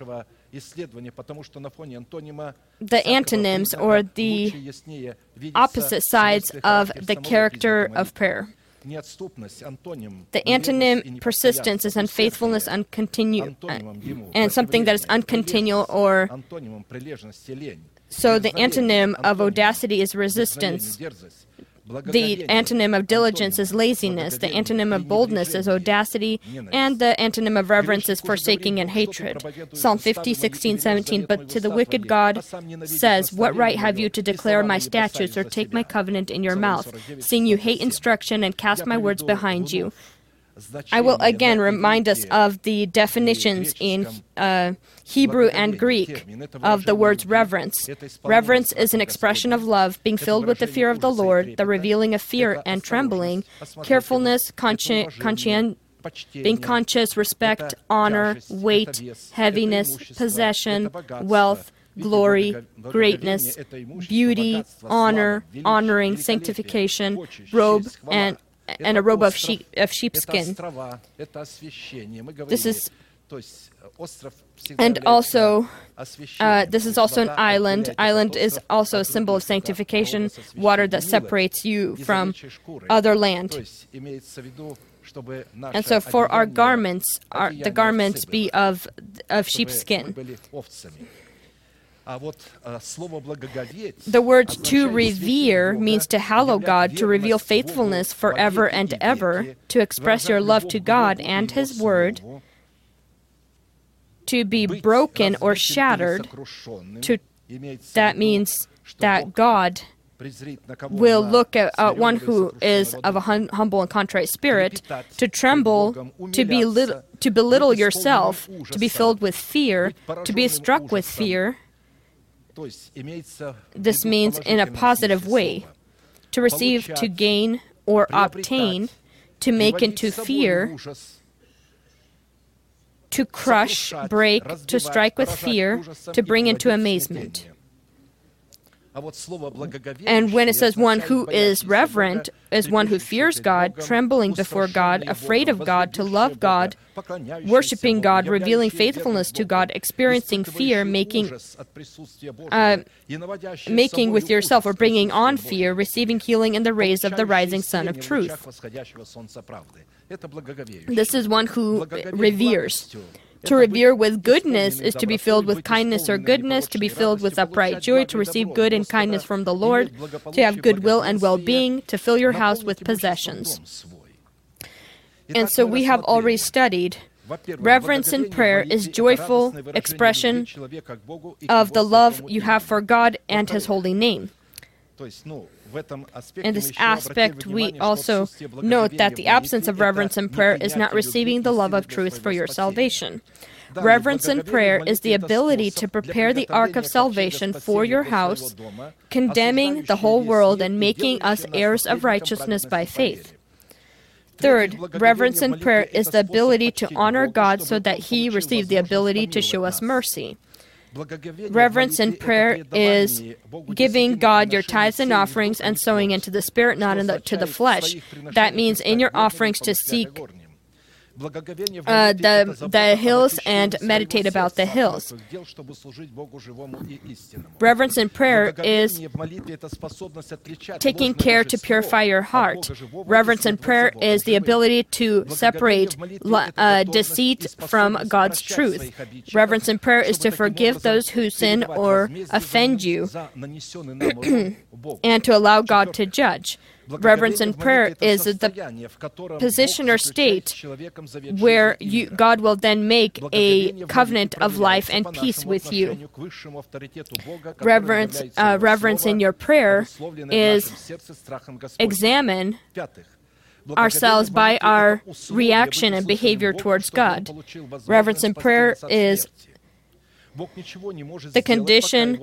the antonyms or the opposite sides of the character of prayer. The antonym persistence is unfaithfulness, uncontinue, and something that is uncontinual, or so the antonym of audacity is resistance. The antonym of diligence is laziness, the antonym of boldness is audacity, and the antonym of reverence is forsaking and hatred. Psalm fifty, sixteen, seventeen, but to the wicked God says, what right have you to declare my statutes or take my covenant in your mouth, seeing you hate instruction and cast my words behind you? I will again remind us of the definitions in uh, Hebrew and Greek of the words reverence. Reverence is an expression of love, being filled with the fear of the Lord, the revealing of fear and trembling, carefulness, consci- conscien- being conscious, respect, honor, weight, heaviness, possession, wealth, glory, greatness, beauty, honor, honoring, sanctification, robe, and and a robe of sheep of sheepskin. This is, and also, uh, this is also an island. Island is also a symbol of sanctification, water that separates you from other land. And so, for our garments, our, the garments be of of sheepskin. The word to revere means to hallow God, to reveal faithfulness forever and ever, to express your love to God and His Word, to be broken or shattered. To, that means that God will look at uh, one who is of a hum- humble and contrite spirit, to tremble, to be lit- to belittle yourself, to be filled with fear, to be struck with fear. This means in a positive way. To receive, to gain, or obtain, to make into fear, to crush, break, to strike with fear, to bring into amazement. And when it says one who is reverent, is one who fears God, trembling before God, afraid of God, to love God, worshiping God, revealing faithfulness to God, experiencing fear, making, uh, making with yourself or bringing on fear, receiving healing in the rays of the rising sun of truth. This is one who reveres. To revere with goodness is to be filled with kindness or goodness, to be filled with upright joy, to receive good and kindness from the Lord, to have goodwill and well-being, to fill your house with possessions. And so we have already studied reverence in prayer is joyful expression of the love you have for God and His holy name. In this aspect, we also note that the absence of reverence in prayer is not receiving the love of truth for your salvation. Reverence in prayer is the ability to prepare the ark of salvation for your house, condemning the whole world and making us heirs of righteousness by faith. Third, reverence in prayer is the ability to honor God so that He receives the ability to show us mercy. Reverence in prayer is giving God your tithes and offerings and sowing into the Spirit, not into the flesh. That means in your offerings to seek uh, the, the hills and meditate about the hills. Reverence in prayer is taking care to purify your heart. Reverence in prayer is the ability to separate uh, deceit from God's truth. Reverence in prayer is to forgive those who sin or offend you and to allow God to judge. Reverence in prayer is the position or state where you, God will then make a covenant of life and peace with you. Reverence, uh, reverence in your prayer is examine ourselves by our reaction and behavior towards God. Reverence in prayer is the condition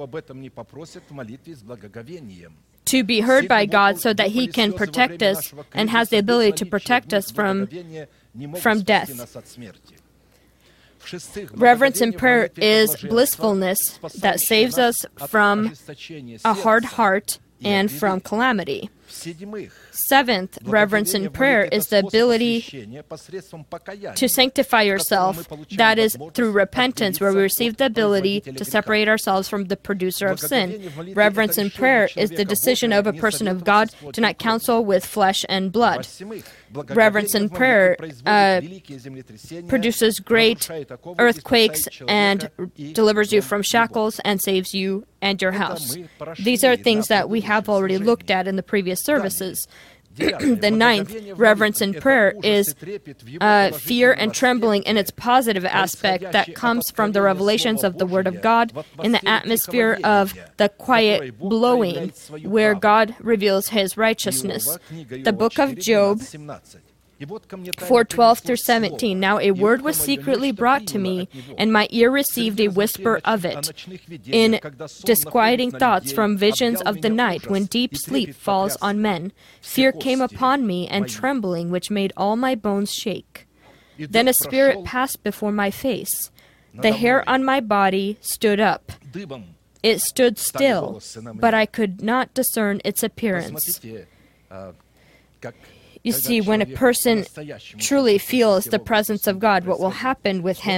to be heard by God so that He can protect us and has the ability to protect us from, from death. Reverence in prayer is blissfulness that saves us from a hard heart and from calamity. Seventh, reverence in prayer is the ability to sanctify yourself, that is, through repentance, where we receive the ability to separate ourselves from the producer of sin. Reverence in prayer is the decision of a person of God to not counsel with flesh and blood. Reverence in prayer uh, produces great earthquakes and delivers you from shackles and saves you and your house. These are things that we have already looked at in the previous services. The ninth, reverence in prayer, is uh, fear and trembling in its positive aspect that comes from the revelations of the Word of God in the atmosphere of the quiet blowing, where God reveals His righteousness. The book of Job four twelve through seventeen. Now a word was secretly brought to me, and my ear received a whisper of it. In disquieting thoughts from visions of the night, when deep sleep falls on men, fear came upon me, and trembling, which made all my bones shake. Then a spirit passed before my face. The hair on my body stood up. It stood still, but I could not discern its appearance. You see, when a person truly feels the presence of God, what will happen with him?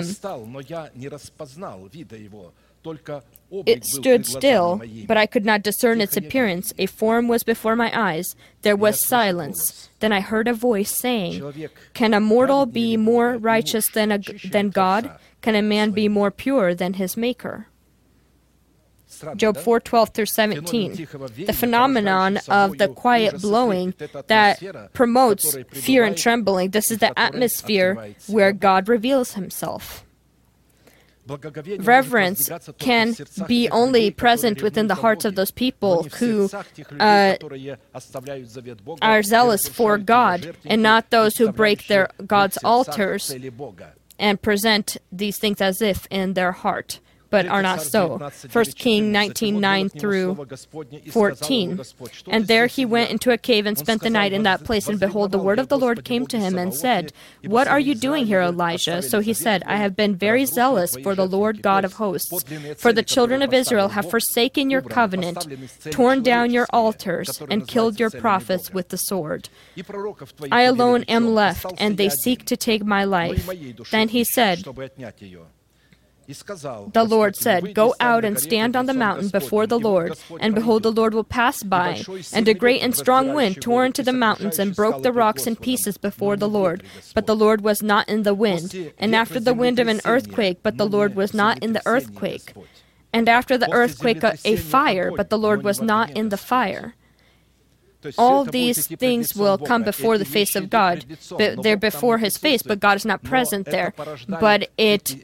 It stood still, but I could not discern its appearance. A form was before my eyes. There was silence. Then I heard a voice saying, "Can a mortal be more righteous than, a, than God? Can a man be more pure than his Maker?" Job four twelve through seventeen. The phenomenon of the quiet blowing that promotes fear and trembling. This is the atmosphere where God reveals Himself. Reverence can be only present within the hearts of those people who uh, are zealous for God, and not those who break their God's altars and present these things as if in their heart, but are not so. First Kings nineteen, nine through fourteen. And there he went into a cave and spent the night in that place. And behold, the word of the Lord came to him and said, "What are you doing here, Elijah?" So he said, "I have been very zealous for the Lord God of hosts. For the children of Israel have forsaken your covenant, torn down your altars, and killed your prophets with the sword. I alone am left, and they seek to take my life." Then he said, the Lord said, "Go out and stand on the mountain before the Lord, and behold, the Lord will pass by." And a great and strong wind tore into the mountains and broke the rocks in pieces before the Lord. But the Lord was not in the wind. And after the wind of an earthquake, but the Lord was not in the earthquake. And after the earthquake a, a fire, but the Lord was not in the fire. All these things will come before the face of God. But they're before His face, but God is not present there. But it...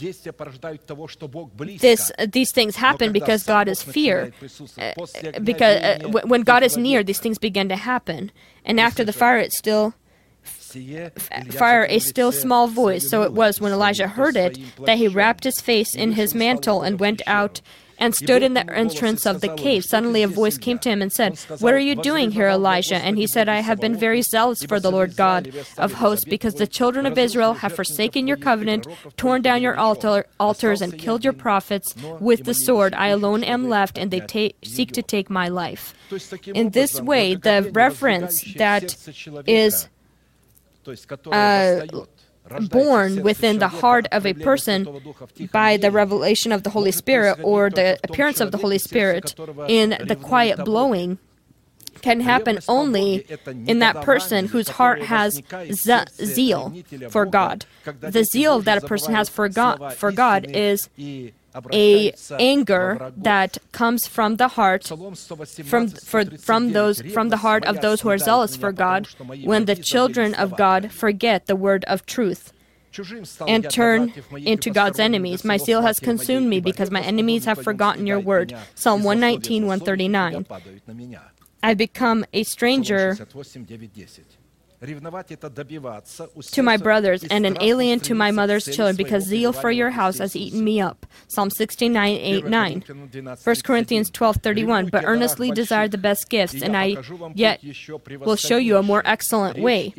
This, uh, these things happen because God is fear. Uh, because uh, w- when God is near, these things begin to happen. And after the fire, it's still f- fire a still small voice. So it was when Elijah heard it that he wrapped his face in his mantle and went out and stood in the entrance of the cave. Suddenly a voice came to him and said, "What are you doing here, Elijah?" And he said, "I have been very zealous for the Lord God of hosts, because the children of Israel have forsaken your covenant, torn down your altar, altars, and killed your prophets with the sword. I alone am left, and they ta- seek to take my life." In this way, the reverence that is uh, born within the heart of a person by the revelation of the Holy Spirit or the appearance of the Holy Spirit in the quiet blowing can happen only in that person whose heart has ze- zeal for God. The zeal that a person has for God, for God is a anger that comes from the heart, from for, from those from the heart of those who are zealous for God, when the children of God forget the word of truth and turn into God's enemies. "My zeal has consumed me because my enemies have forgotten your word." Psalm one nineteen, one thirty-nine. "I become a stranger to my brothers, and an alien to my mother's children, because zeal for your house has eaten me up." Psalm sixty-nine, eight, nine. First Corinthians twelve, thirty-one. "But earnestly desire the best gifts, and I yet will show you a more excellent way."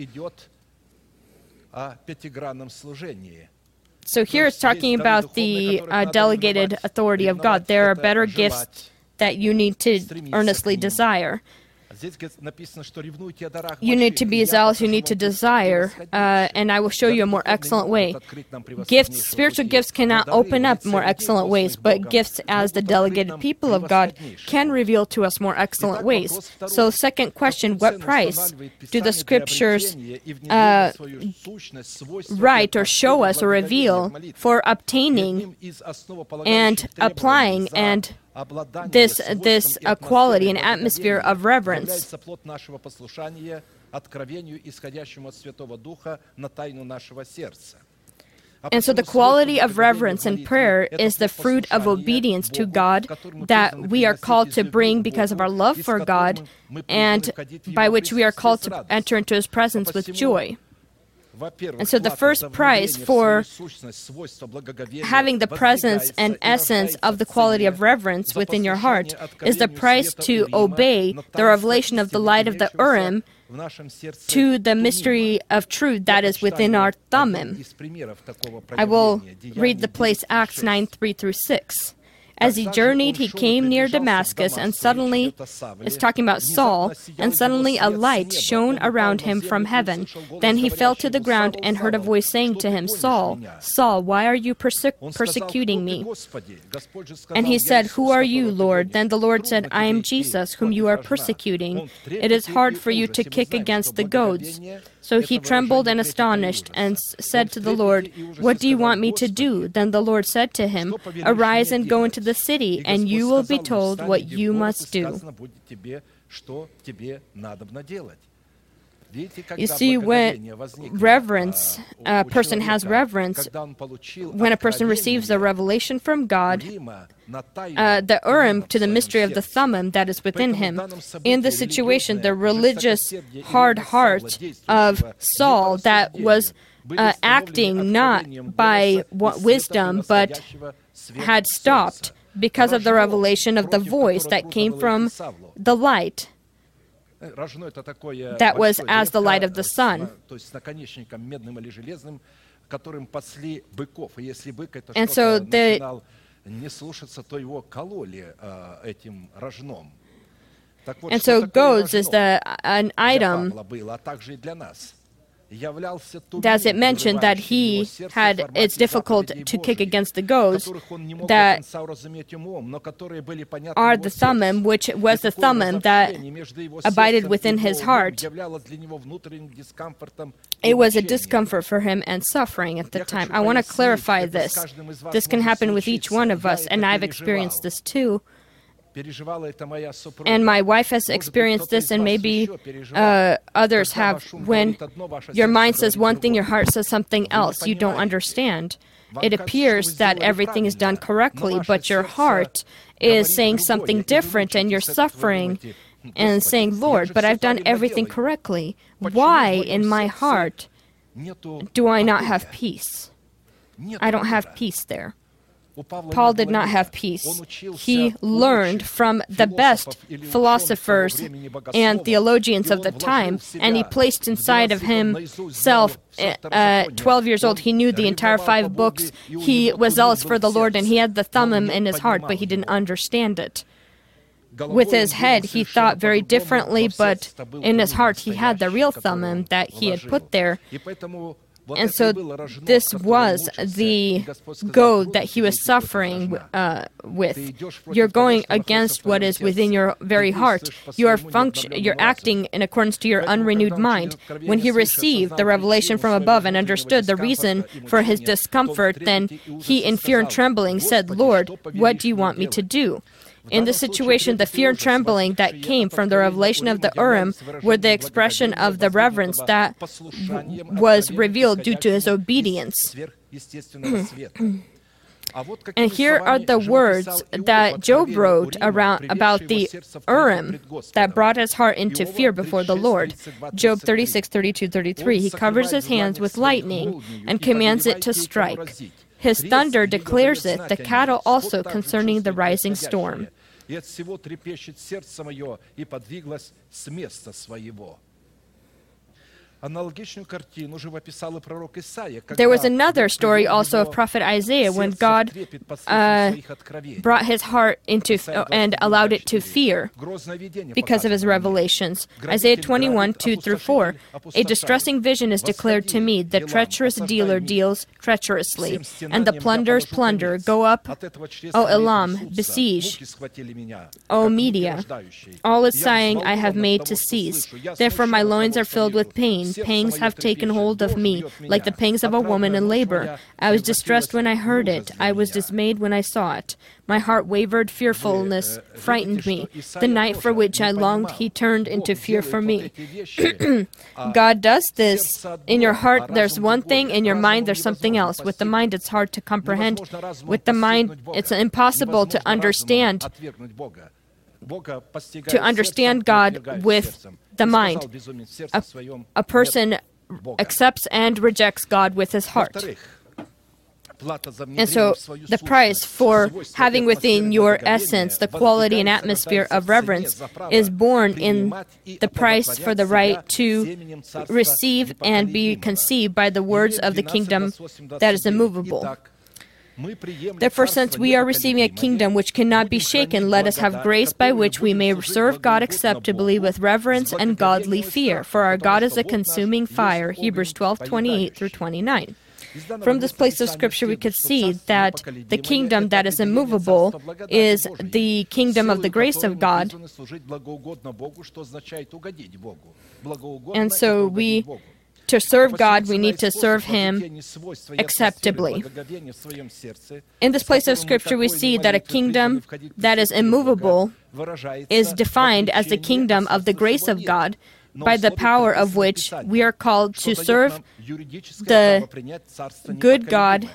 So here it's talking about the uh, delegated authority of God. There are better gifts that you need to earnestly desire. You need to be zealous, you need to desire, uh, and I will show you a more excellent way. Gifts, spiritual gifts cannot open up more excellent ways, but gifts as the delegated people of God can reveal to us more excellent ways. So second question, what price do the scriptures uh, write or show us or reveal for obtaining and applying and this this uh, quality and atmosphere of reverence? And so the quality of reverence and prayer is the fruit of obedience to God that we are called to bring because of our love for God, and by which we are called to enter into His presence with joy. And so the first prize for having the presence and essence of the quality of reverence within your heart is the prize to obey the revelation of the light of the Urim to the mystery of truth that is within our Thummim. I will read the place Acts nine, three through six. As he journeyed, he came near Damascus, and suddenly, it's talking about Saul, and suddenly a light shone around him from heaven. Then he fell to the ground and heard a voice saying to him, Saul, Saul, why are you perse- persecuting me? And he said, Who are you, Lord? Then the Lord said, I am Jesus, whom you are persecuting. It is hard for you to kick against the goads. So he trembled and astonished and said to the Lord, What do you want me to do? Then the Lord said to him, Arise and go into the city, and you will be told what you must do. You see, when reverence, a person has reverence, when a person receives a revelation from God, uh, the Urim to the mystery of the Thummim that is within him. In this situation, the religious hard heart of Saul that was uh, acting not by what wisdom, but had stopped because of the revelation of the voice that came from the light that was as the light of the sun. And so the and so goads is the an item. As it mentioned that he had, it's difficult to kick against the goads that are the Thummim, which was the Thummim that abided within his heart. It was a discomfort for him and suffering at the time. I want to clarify this. This can happen with each one of us, and I've experienced this too. And my wife has experienced this, and maybe uh, others have, when your mind says one thing, your heart says something else. You don't understand. It appears that everything is done correctly, but your heart is saying something different, and you're suffering and saying, Lord, but I've done everything correctly. Why in my heart do I not have peace? I don't have peace there. Paul did not have peace. He learned from the best philosophers and theologians of the time, and he placed inside of himself, uh, twelve years old, he knew the entire five books. He was zealous for the Lord, and he had the Thummim in his heart, but he didn't understand it. With his head, he thought very differently, but in his heart, he had the real Thummim that he had put there. And so this was the goad that he was suffering uh, with. You're going against what is within your very heart. You are function- You're acting in accordance to your unrenewed mind. When he received the revelation from above and understood the reason for his discomfort, then he, in fear and trembling, said, Lord, what do you want me to do? In this situation, the fear and trembling that came from the revelation of the Urim were the expression of the reverence that w- was revealed due to his obedience. And here are the words that Job wrote around about the Urim that brought his heart into fear before the Lord. Job thirty-six, thirty-two, thirty-three. He covers his hands with lightning and commands it to strike. His thunder declares it, the cattle also concerning the rising storm. There was another story also of prophet Isaiah when God uh, brought his heart into uh, and allowed it to fear because of his revelations. Isaiah twenty-one, two through four. A distressing vision is declared to me. The treacherous dealer deals treacherously, and the plunderers plunder. Go up, O Elam, besiege, O Media. All is sighing I have made to cease. Therefore my loins are filled with pain. Pangs have taken hold of me, like the pangs of a woman in labor. I was distressed when I heard it. I was dismayed when I saw it. My heart wavered. Fearfulness frightened me. The night for which I longed, he turned into fear for me. God does this. In your heart, there's one thing. In your mind, there's something else. With the mind, it's hard to comprehend. With the mind, it's impossible to understand. To understand God with the mind. A, a person accepts and rejects God with his heart. And so the price for having within your essence the quality and atmosphere of reverence is born in the price for the right to receive and be conceived by the words of the kingdom that is immovable. Therefore, since we are receiving a kingdom which cannot be shaken, let us have grace by which we may serve God acceptably with reverence and godly fear. For our God is a consuming fire. Hebrews twelve, twenty-eight through twenty-nine. From this place of Scripture, we could see that the kingdom that is immovable is the kingdom of the grace of God. And so we... To serve God, we need to serve Him acceptably. In this place of Scripture, we see that a kingdom that is immovable is defined as the kingdom of the grace of God, by the power of which we are called to serve the good God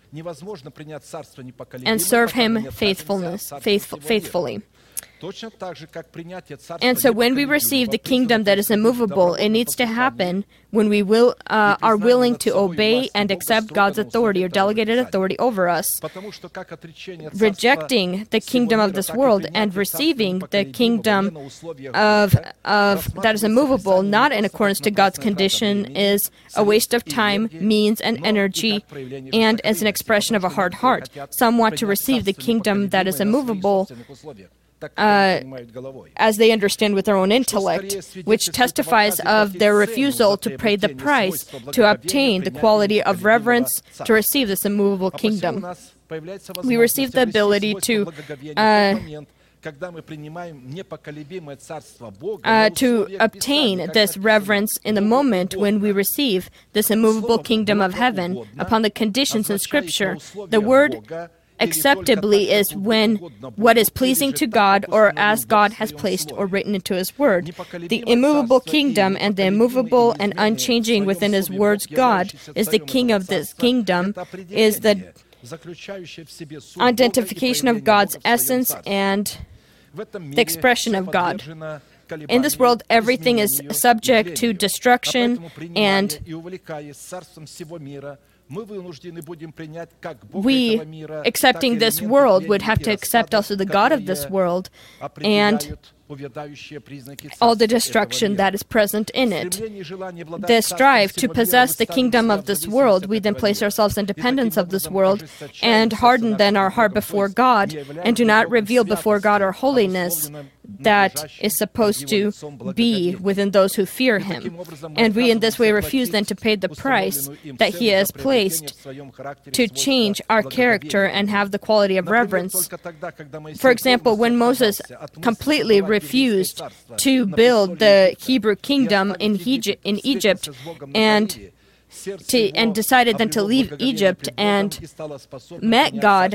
and serve Him faithfulness, faithful, faithfully. And so when we receive the kingdom that is immovable, it needs to happen when we will uh, are willing to obey and accept God's authority or delegated authority over us, rejecting the kingdom of this world and receiving the kingdom of, of that is immovable, not in accordance to God's condition, is a waste of time, means, and energy, and is an expression of a hard heart. Some want to receive the kingdom that is immovable Uh, as they understand with their own intellect, which testifies of their refusal to pay the price to obtain the quality of reverence to receive this immovable kingdom. We receive the ability to uh, Uh, to obtain this reverence in the moment when we receive this immovable kingdom of heaven upon the conditions in Scripture. The word acceptably is when what is pleasing to God or as God has placed or written into His Word. The immovable kingdom and the immovable and unchanging within His words God is the King of this kingdom, is the identification of God's essence and the expression of God. In this world, everything is subject to destruction, and we, accepting this world, would have to accept also the God of this world and all the destruction that is present in it. The strive to possess the kingdom of this world, we then place ourselves in dependence of this world and harden then our heart before God and do not reveal before God our holiness that is supposed to be within those who fear Him. And we in this way refuse then to pay the price that He has placed to change our character and have the quality of reverence. For example, when Moses completely refused to build the Hebrew kingdom in Egypt, in Egypt and to, and decided then to leave Egypt and met God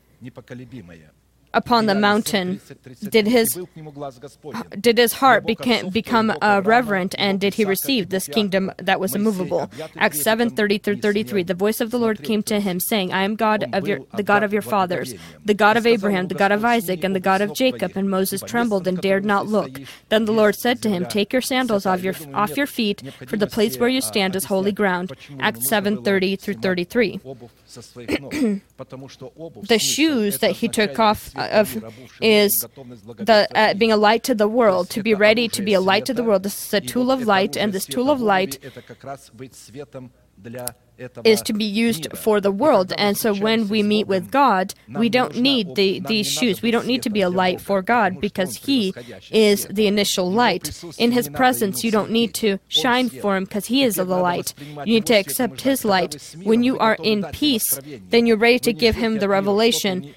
upon the mountain, did his did his heart became, become uh, reverent, and did he receive this kingdom that was immovable? Acts seven, thirty through thirty-three. The voice of the Lord came to him, saying, I am God of your, the God of your fathers, the God of Abraham, the God of Isaac, and the God of Jacob. And Moses trembled and dared not look. Then the Lord said to him, Take your sandals off your, off your feet, for the place where you stand is holy ground. Acts seven, thirty through thirty-three. The shoes that he took off of is the uh, being a light to the world, to be ready to be a light to the world. This is a tool of light, and this tool of light is to be used for the world. And so when we meet with God, we don't need the, these shoes. We don't need to be a light for God, because He is the initial light. In His presence, you don't need to shine for Him, because He is the light. You need to accept His light. When you are in peace, then you're ready to give Him the revelation.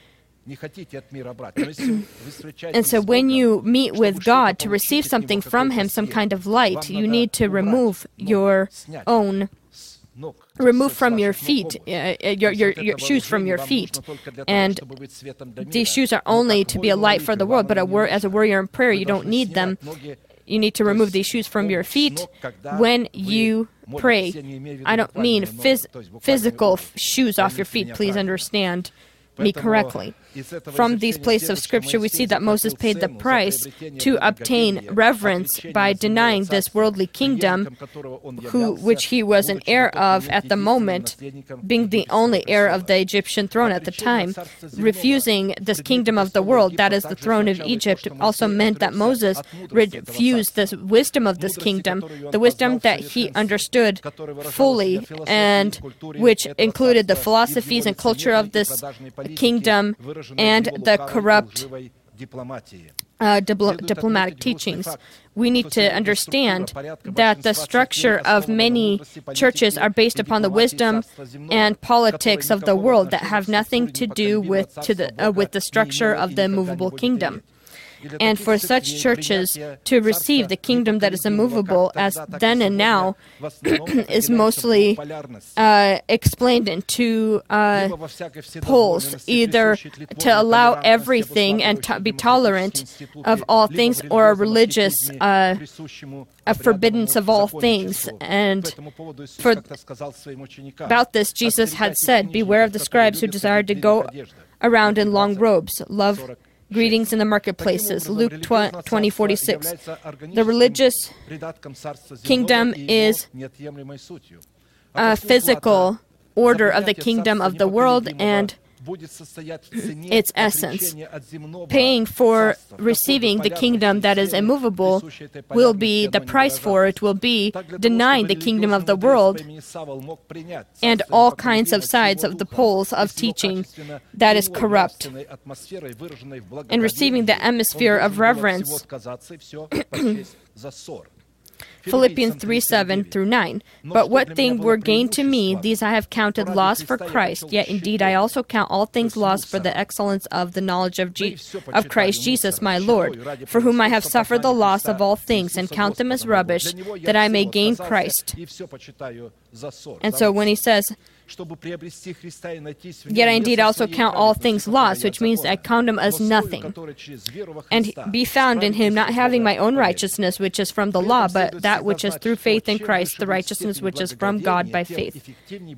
And so when you meet with God to receive something from Him, some kind of light, you need to remove your own remove from your feet, uh, your, your, your shoes from your feet. And these shoes are only to be a light for the world, but a wor- as a warrior in prayer, you don't need them. You need to remove these shoes from your feet when you pray. I don't mean phys- physical f- shoes off your feet, please understand me correctly. From these places of Scripture, we see that Moses paid the price to obtain reverence by denying this worldly kingdom, who, which he was an heir of at the moment, being the only heir of the Egyptian throne at the time. Refusing this kingdom of the world, that is the throne of Egypt, also meant that Moses refused the wisdom of this kingdom, the wisdom that he understood fully, and which included the philosophies and culture of this kingdom, and the corrupt uh, dipl- diplomatic teachings. We need to understand that the structure of many churches are based upon the wisdom and politics of the world that have nothing to do with, to the, uh, with the structure of the immovable kingdom. And for such churches to receive the kingdom that is immovable, as then and now, is mostly uh, explained in two uh, poles, either to allow everything and to be tolerant of all things, or a religious uh, a forbiddance of all things. And for, about this, Jesus had said, "Beware of the scribes who desire to go around in long robes, love greetings in the marketplaces." Luke twenty forty-six. The religious kingdom is a physical order of the kingdom of the world, and its essence. Paying for receiving the kingdom that is immovable will be, the price for it will be denying the kingdom of the world and all kinds of sides of the poles of teaching that is corrupt. And receiving the atmosphere of reverence. Philippians three, seven through nine. But what thing were gained to me, these I have counted loss for Christ. Yet indeed I also count all things lost for the excellence of the knowledge of, Je- of Christ Jesus my Lord, for whom I have suffered the loss of all things, and count them as rubbish, that I may gain Christ. And so when he says, yet I indeed also count all things lost, which means I count them as nothing, and be found in Him, not having my own righteousness, which is from the law, but that which is through faith in Christ, the righteousness which is from God by faith.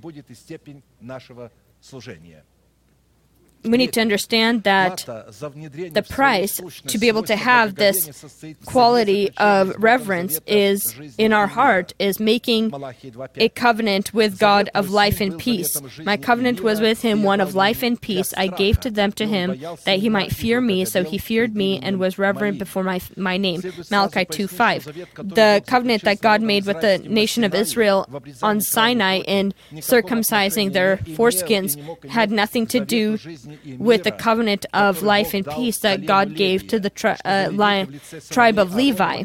We need to understand that the price to be able to have this quality of reverence is in our heart, is making a covenant with God of life and peace. My covenant was with Him, one of life and peace. I gave to them to Him that He might fear me, so He feared me and was reverent before my my name. Malachi two five. The covenant that God made with the nation of Israel on Sinai in circumcising their foreskins had nothing to do with the covenant of life and peace that God gave to the tri- uh, li- tribe of Levi,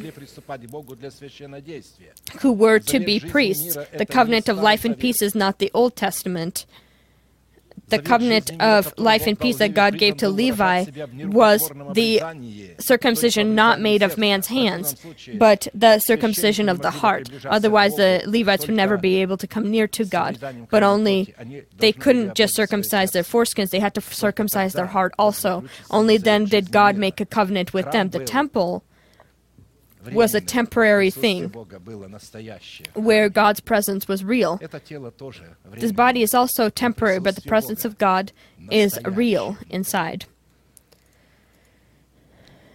who were to be priests. The covenant of life and peace is not the Old Testament. The covenant of life and peace that God gave to Levi was the circumcision not made of man's hands, but the circumcision of the heart. Otherwise, the Levites would never be able to come near to God. But only, they couldn't just circumcise their foreskins, they had to circumcise their heart also. Only then did God make a covenant with them. The temple was a temporary thing where God's presence was real. This body is also temporary, but the presence of God is real inside.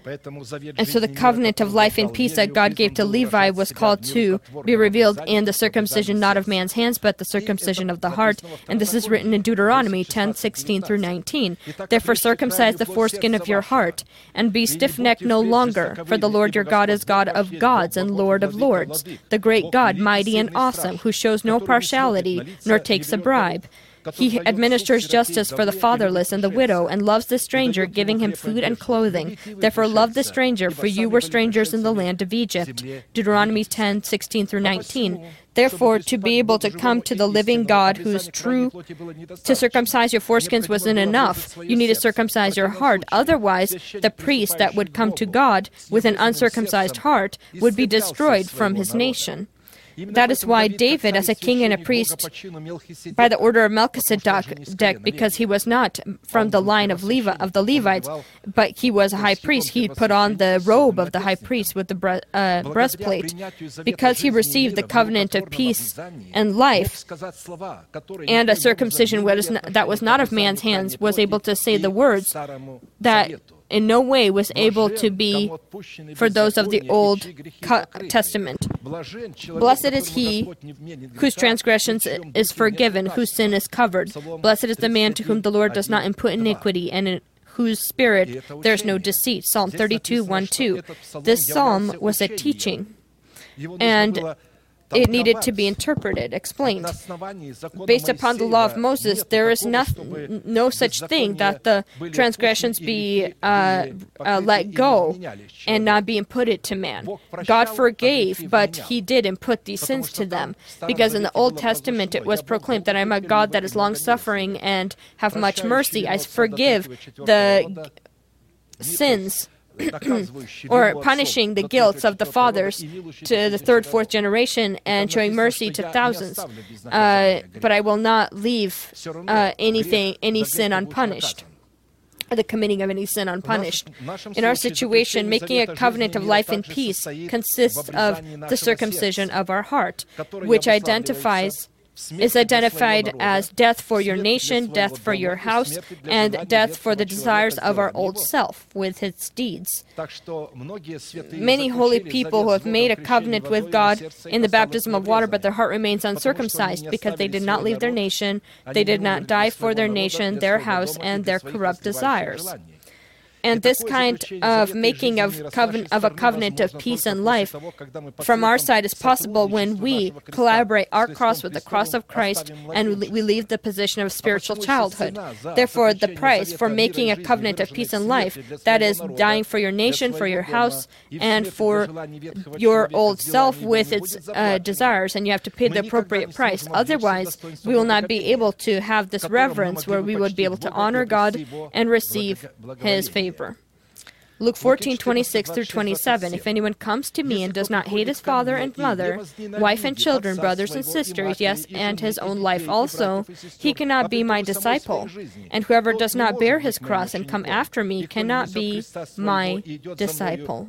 And so the covenant of life and peace that God gave to Levi was called to be revealed in the circumcision not of man's hands, but the circumcision of the heart. And this is written in Deuteronomy ten, sixteen through nineteen. Therefore circumcise the foreskin of your heart, and be stiff-necked no longer, for the Lord your God is God of gods and Lord of lords, the great God, mighty and awesome, who shows no partiality, nor takes a bribe. He administers justice for the fatherless and the widow, and loves the stranger, giving him food and clothing. Therefore love the stranger, for you were strangers in the land of Egypt. Deuteronomy ten, sixteen through nineteen. Therefore, to be able to come to the living God who is true, to circumcise your foreskins wasn't enough. You need to circumcise your heart. Otherwise, the priest that would come to God with an uncircumcised heart would be destroyed from his nation. That is why David, as a king and a priest, by the order of Melchizedek, because he was not from the line of Levi, of the Levites, but he was a high priest, he put on the robe of the high priest with the bre uh, breastplate. Because he received the covenant of peace and life, and a circumcision that was not of man's hands, was able to say the words that in no way was able to be for those of the Old Testament. Blessed is he whose transgressions is forgiven, whose sin is covered. Blessed is the man to whom the Lord does not impute iniquity, and in whose spirit there is no deceit. Psalm thirty-two, one, two. This psalm was a teaching, and it needed to be interpreted, explained. Based upon the law of Moses, there is no, no such thing that the transgressions be uh, uh, let go and not be imputed to man. God forgave, but he did imput these sins to them, because in the Old Testament it was proclaimed that I am a God that is long-suffering and have much mercy. I forgive the sins or punishing the guilt of the fathers to the third, fourth generation, and showing mercy to thousands. Uh, but I will not leave uh, anything, any sin unpunished, or the committing of any sin unpunished. In our situation, making a covenant of life and peace consists of the circumcision of our heart, which identifies is identified as death for your nation, death for your house, and death for the desires of our old self with its deeds. Many holy people who have made a covenant with God in the baptism of water, but their heart remains uncircumcised because they did not leave their nation, they did not die for their nation, their house, and their corrupt desires. And this kind of making of, coven of a covenant of peace and life from our side is possible when we collaborate our cross with the cross of Christ and we leave the position of spiritual childhood. Therefore, the price for making a covenant of peace and life, that is, dying for your nation, for your house, and for your old self with its uh, desires, and you have to pay the appropriate price. Otherwise, we will not be able to have this reverence where we would be able to honor God and receive His favor. Luke fourteen, twenty-six through twenty-seven. If anyone comes to me and does not hate his father and mother, wife and children, brothers and sisters, yes, and his own life also, he cannot be my disciple. And whoever does not bear his cross and come after me cannot be my disciple.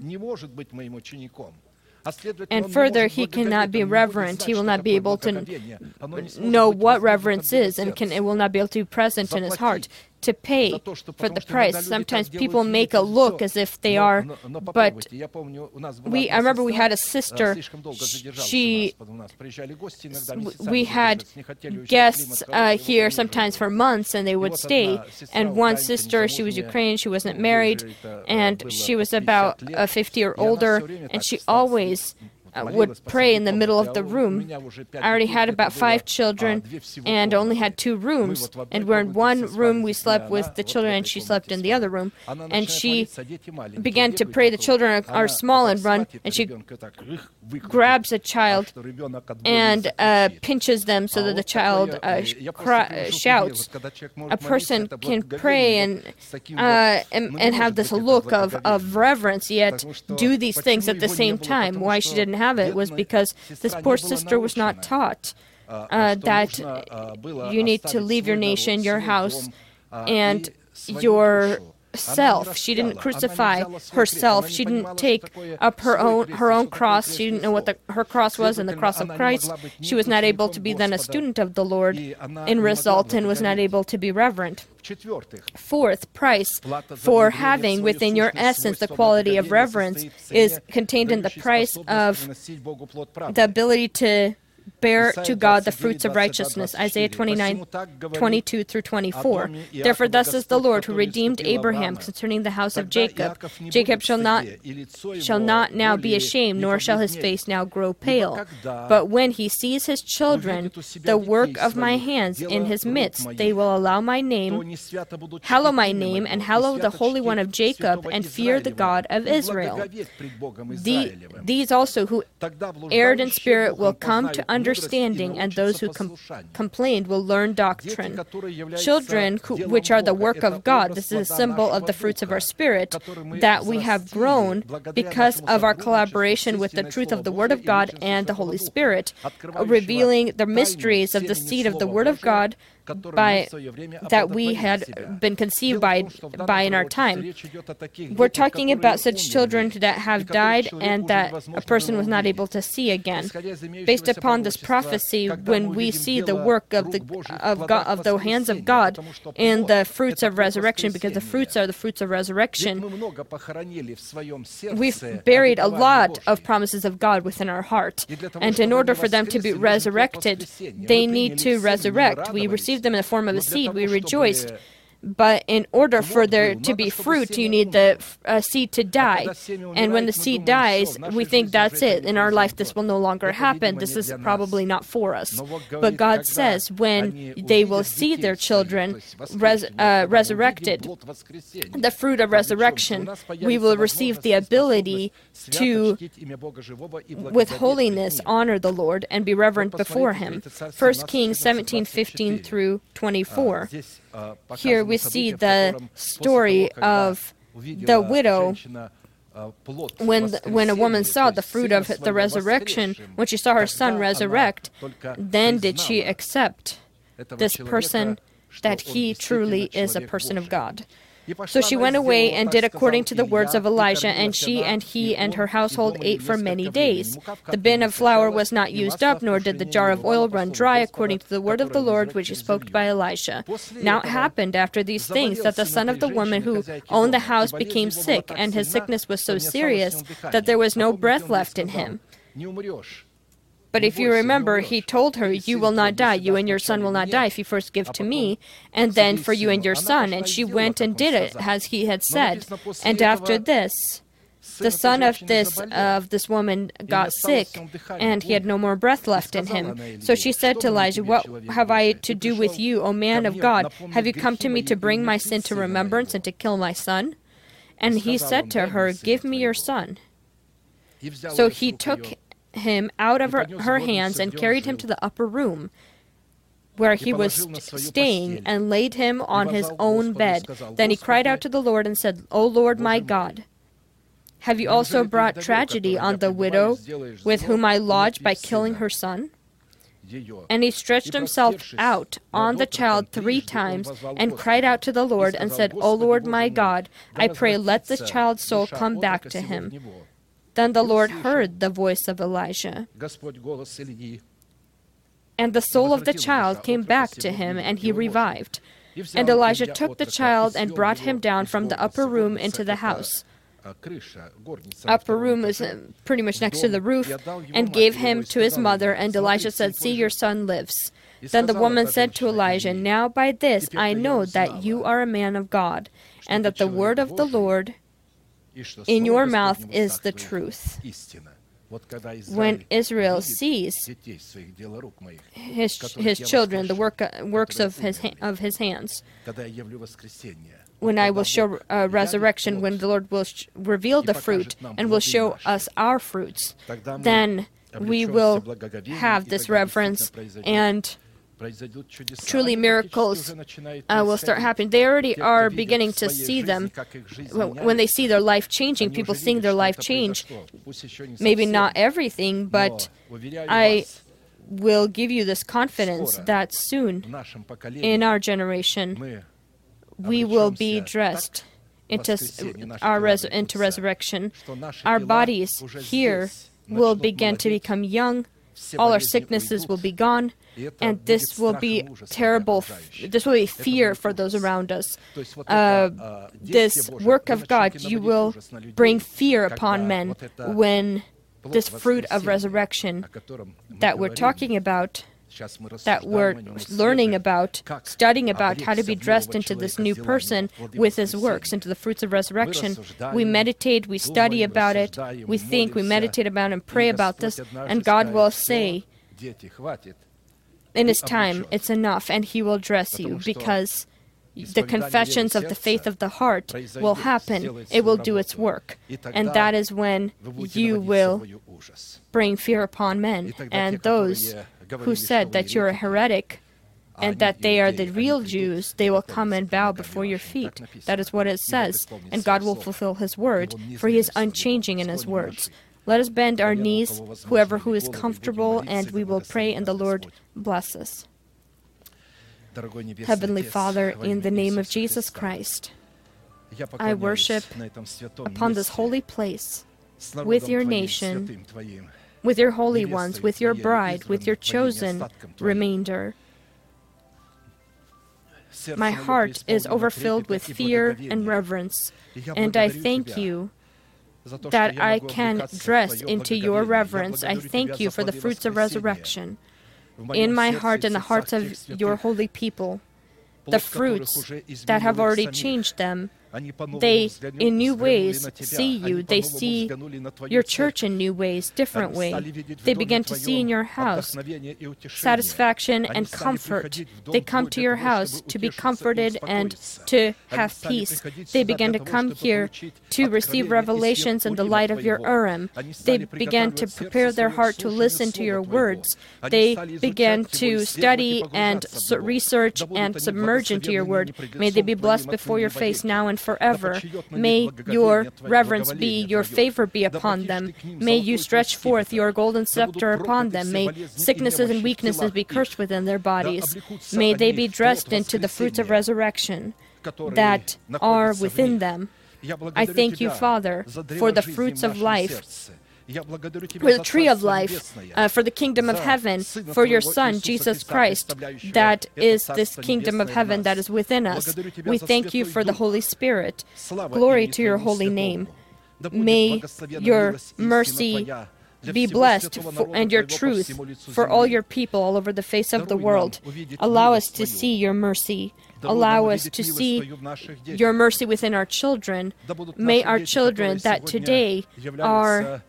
And further, he cannot be reverent. He will not be able to know what reverence is, and can, it will not be able to be present in his heart to pay for the price. Sometimes people make a look as if they are, but we, I remember we had a sister, she, we had guests uh, here sometimes for months, and they would stay. And one sister, she was Ukrainian, she wasn't married, and she was about uh, fifty or older, and she always Uh, would pray in the middle of the room. I already had about five children and only had two rooms. And we're in one room, we slept with the children, and she slept in the other room. And she began to pray. The children are, are small and run, and she grabs a child and uh, pinches them so that the child uh, cry, shouts. A person can pray and, uh, and, and have this look of, of reverence, yet do these things at the same time. Why she didn't have it was because this poor sister was not taught uh, that you need to leave your nation, your house, and your self. She didn't crucify herself. She didn't take up her own her own cross. She didn't know what the, her cross was and the cross of Christ. She was not able to be then a student of the Lord in result and was not able to be reverent. Fourth, price for having within your essence the quality of reverence is contained in the price of the ability to bear to God the fruits of righteousness. Isaiah twenty-nine, twenty-two through twenty-four. Therefore, thus says the Lord who redeemed Abraham concerning the house of Jacob. Jacob shall not shall not now be ashamed, nor shall his face now grow pale. But when he sees his children, the work of my hands in his midst, they will allow my name, hallow my name, and hallow the Holy One of Jacob, and fear the God of Israel. The, these also who erred in spirit will come to understanding, and those who com- complained will learn doctrine. Children, who, which are the work of God, this is a symbol of the fruits of our spirit, that we have grown because of our collaboration with the truth of the Word of God and the Holy Spirit, revealing the mysteries of the seed of the Word of God by that we had been conceived by by in our time. We're talking about such children that have died and that a person was not able to see again. Based upon this prophecy, when we see the work of the of God, of the hands of God in the fruits of resurrection, because the fruits are the fruits of resurrection, we've buried a lot of promises of God within our heart. And in order for them to be resurrected, they need to resurrect. We receive them in the form of a seed. We rejoiced. But in order for there to be fruit, you need the uh, seed to die. And when the seed dies, we think that's it. In our life, this will no longer happen. This is probably not for us. But God says when they will see their children res- uh, resurrected, the fruit of resurrection, we will receive the ability to, with holiness, honor the Lord and be reverent before Him. First Kings seventeen, fifteen through twenty-four. Here we see the story of the widow when the, when a woman saw the fruit of the resurrection, when she saw her son resurrect, then did she accept this person, that he truly is a person of God. So she went away and did according to the words of Elijah, and she and he and her household ate for many days. The bin of flour was not used up, nor did the jar of oil run dry, according to the word of the Lord which is spoken by Elijah. Now it happened after these things that the son of the woman who owned the house became sick, and his sickness was so serious that there was no breath left in him. But if you remember, he told her, you will not die, you and your son will not die if you first give to me, and then for you and your son. And she went and did it, as he had said. And after this, the son of this of this woman got sick, and he had no more breath left in him. So she said to Elijah, what have I to do with you, O man of God? Have you come to me to bring my sin to remembrance and to kill my son? And he said to her, give me your son. So he took him out of her, her hands and carried him to the upper room where he was st- staying and laid him on his own bed. Then he cried out to the Lord and said, O Lord my God, have you also brought tragedy on the widow with whom I lodged by killing her son? And he stretched himself out on the child three times and cried out to the Lord and said, O Lord my God, I pray let the child's soul come back to him. Then the Lord heard the voice of Elijah, and the soul of the child came back to him, and he revived. And Elijah took the child and brought him down from the upper room into the house. Upper room is pretty much next to the roof, and gave him to his mother, and Elijah said, see, your son lives. Then the woman said to Elijah, now by this I know that you are a man of God, and that the word of the Lord in your mouth is the truth. When Israel sees his, his children, the work, works of his, of his hands, when I will show uh, resurrection, when the Lord will sh- reveal the fruit and will show us our fruits, then we will have this reverence, and truly miracles uh, will start happening. They already are beginning to see them when they see their life changing, people seeing their life change. Maybe not everything, but I will give you this confidence that soon in our generation we will be dressed into our res- into resurrection. Our bodies here will begin to become young. All our sicknesses will be gone, and this will be terrible. This will be fear for those around us. Uh, this work of God, you will bring fear upon men when this fruit of resurrection that we're talking about, that we're learning about, studying about how to be dressed into this new person with his works, into the fruits of resurrection. We meditate, we study about it, we think, we meditate about it and pray about this, and God will say, in His time, it's enough, and He will dress you, because the confessions of the faith of the heart will happen, it will do its work, and that is when you will bring fear upon men, and those who said that you're a heretic and that they are the real Jews, they will come and bow before your feet. That is what it says, and God will fulfill His word, for He is unchanging in His words. Let us bend our knees, whoever who is comfortable, and we will pray, and the Lord bless us. Heavenly Father, in the name of Jesus Christ, I worship upon this holy place with your nation, with your holy ones, with your bride, with your chosen remainder. My heart is overfilled with fear and reverence, and I thank you that I can dress into your reverence. I thank you for the fruits of resurrection in my heart and the hearts of your holy people, the fruits that have already changed them. They, in new ways, see you. They see your church in new ways, different ways. They begin to see in your house satisfaction and comfort. They come to your house to be comforted and to have peace. They begin to come here to receive revelations in the light of your Urim. They begin to prepare their heart to listen to your words. They begin to study and research and submerge into your word. May they be blessed before your face now and forever. May your reverence be, your favor be upon them. May you stretch forth your golden scepter upon them. May sicknesses and weaknesses be cursed within their bodies. May they be dressed into the fruits of resurrection that are within them. I thank you, Father, for the fruits of life, for the tree of life, uh, for the kingdom of heaven, for your Son, Jesus Christ, that is this kingdom of heaven that is within us. We thank you for the Holy Spirit. Glory to your holy name. May your mercy be blessed for, and your truth for all your people all over the face of the world. Allow us to see your mercy. Allow us to see your mercy within our children. May our children that today are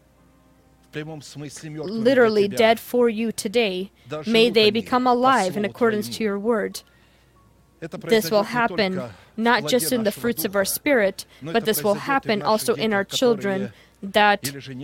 literally dead for you today, may they become alive in accordance to your word. This will happen not just in the fruits of our spirit, but this will happen also in our children, that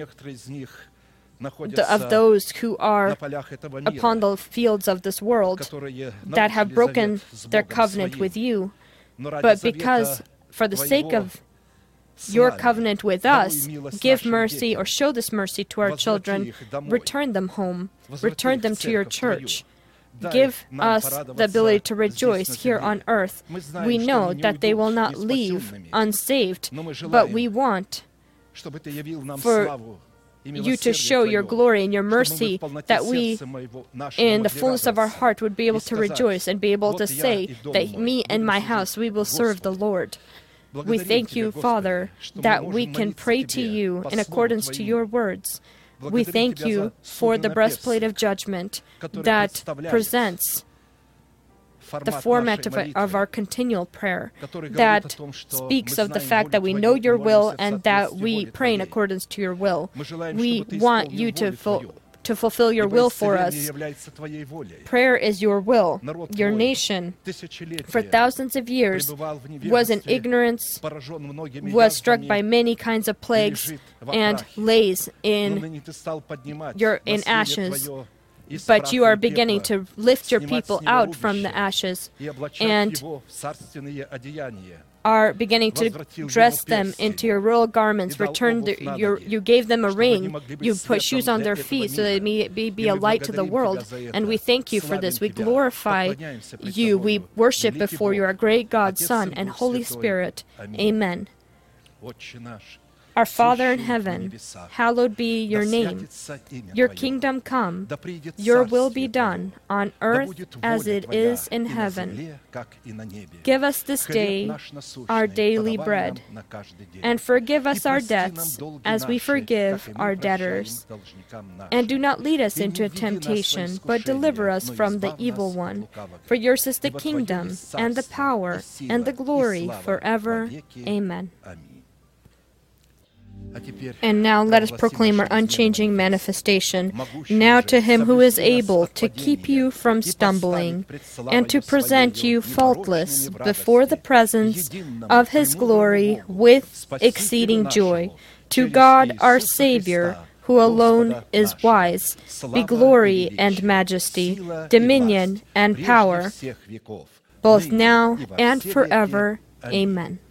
the, of those who are upon the fields of this world, that have broken their covenant with you. But because, for the sake of your covenant with us, give mercy or show this mercy to our children, return them home, return them to your church. Give us the ability to rejoice here on earth. We know that they will not leave unsaved, but we want for you to show your glory and your mercy, that we, in the fullness of our heart, would be able to rejoice and be able to say that me and my house, we will serve the Lord. We thank you, Father, that we can pray to you in accordance to your words. We thank you for the breastplate of judgment that presents the format of, of our continual prayer, that speaks of the fact that we know your will and that we pray in accordance to your will. We want you to fulfill to fulfill your will for us. Prayer is your will. Your nation, for thousands of years, was in ignorance, was struck by many kinds of plagues, and lays in, your, in ashes. But you are beginning to lift your people out from the ashes and are beginning to dress them into your royal garments. Return the, your, you gave them a ring. You put shoes on their feet so they may be, be a light to the world. And we thank you for this. We glorify you. We worship before you, our great God, Son, and Holy Spirit. Amen. Our Father in heaven, hallowed be your name. Your kingdom come, your will be done, on earth as it is in heaven. Give us this day our daily bread, and forgive us our debts as we forgive our debtors. And do not lead us into temptation, but deliver us from the evil one. For yours is the kingdom, and the power, and the glory forever. Amen. And now let us proclaim our unchanging manifestation. Now to Him who is able to keep you from stumbling, and to present you faultless before the presence of His glory with exceeding joy, to God our Savior, who alone is wise, be glory and majesty, dominion and power, both now and forever. Amen.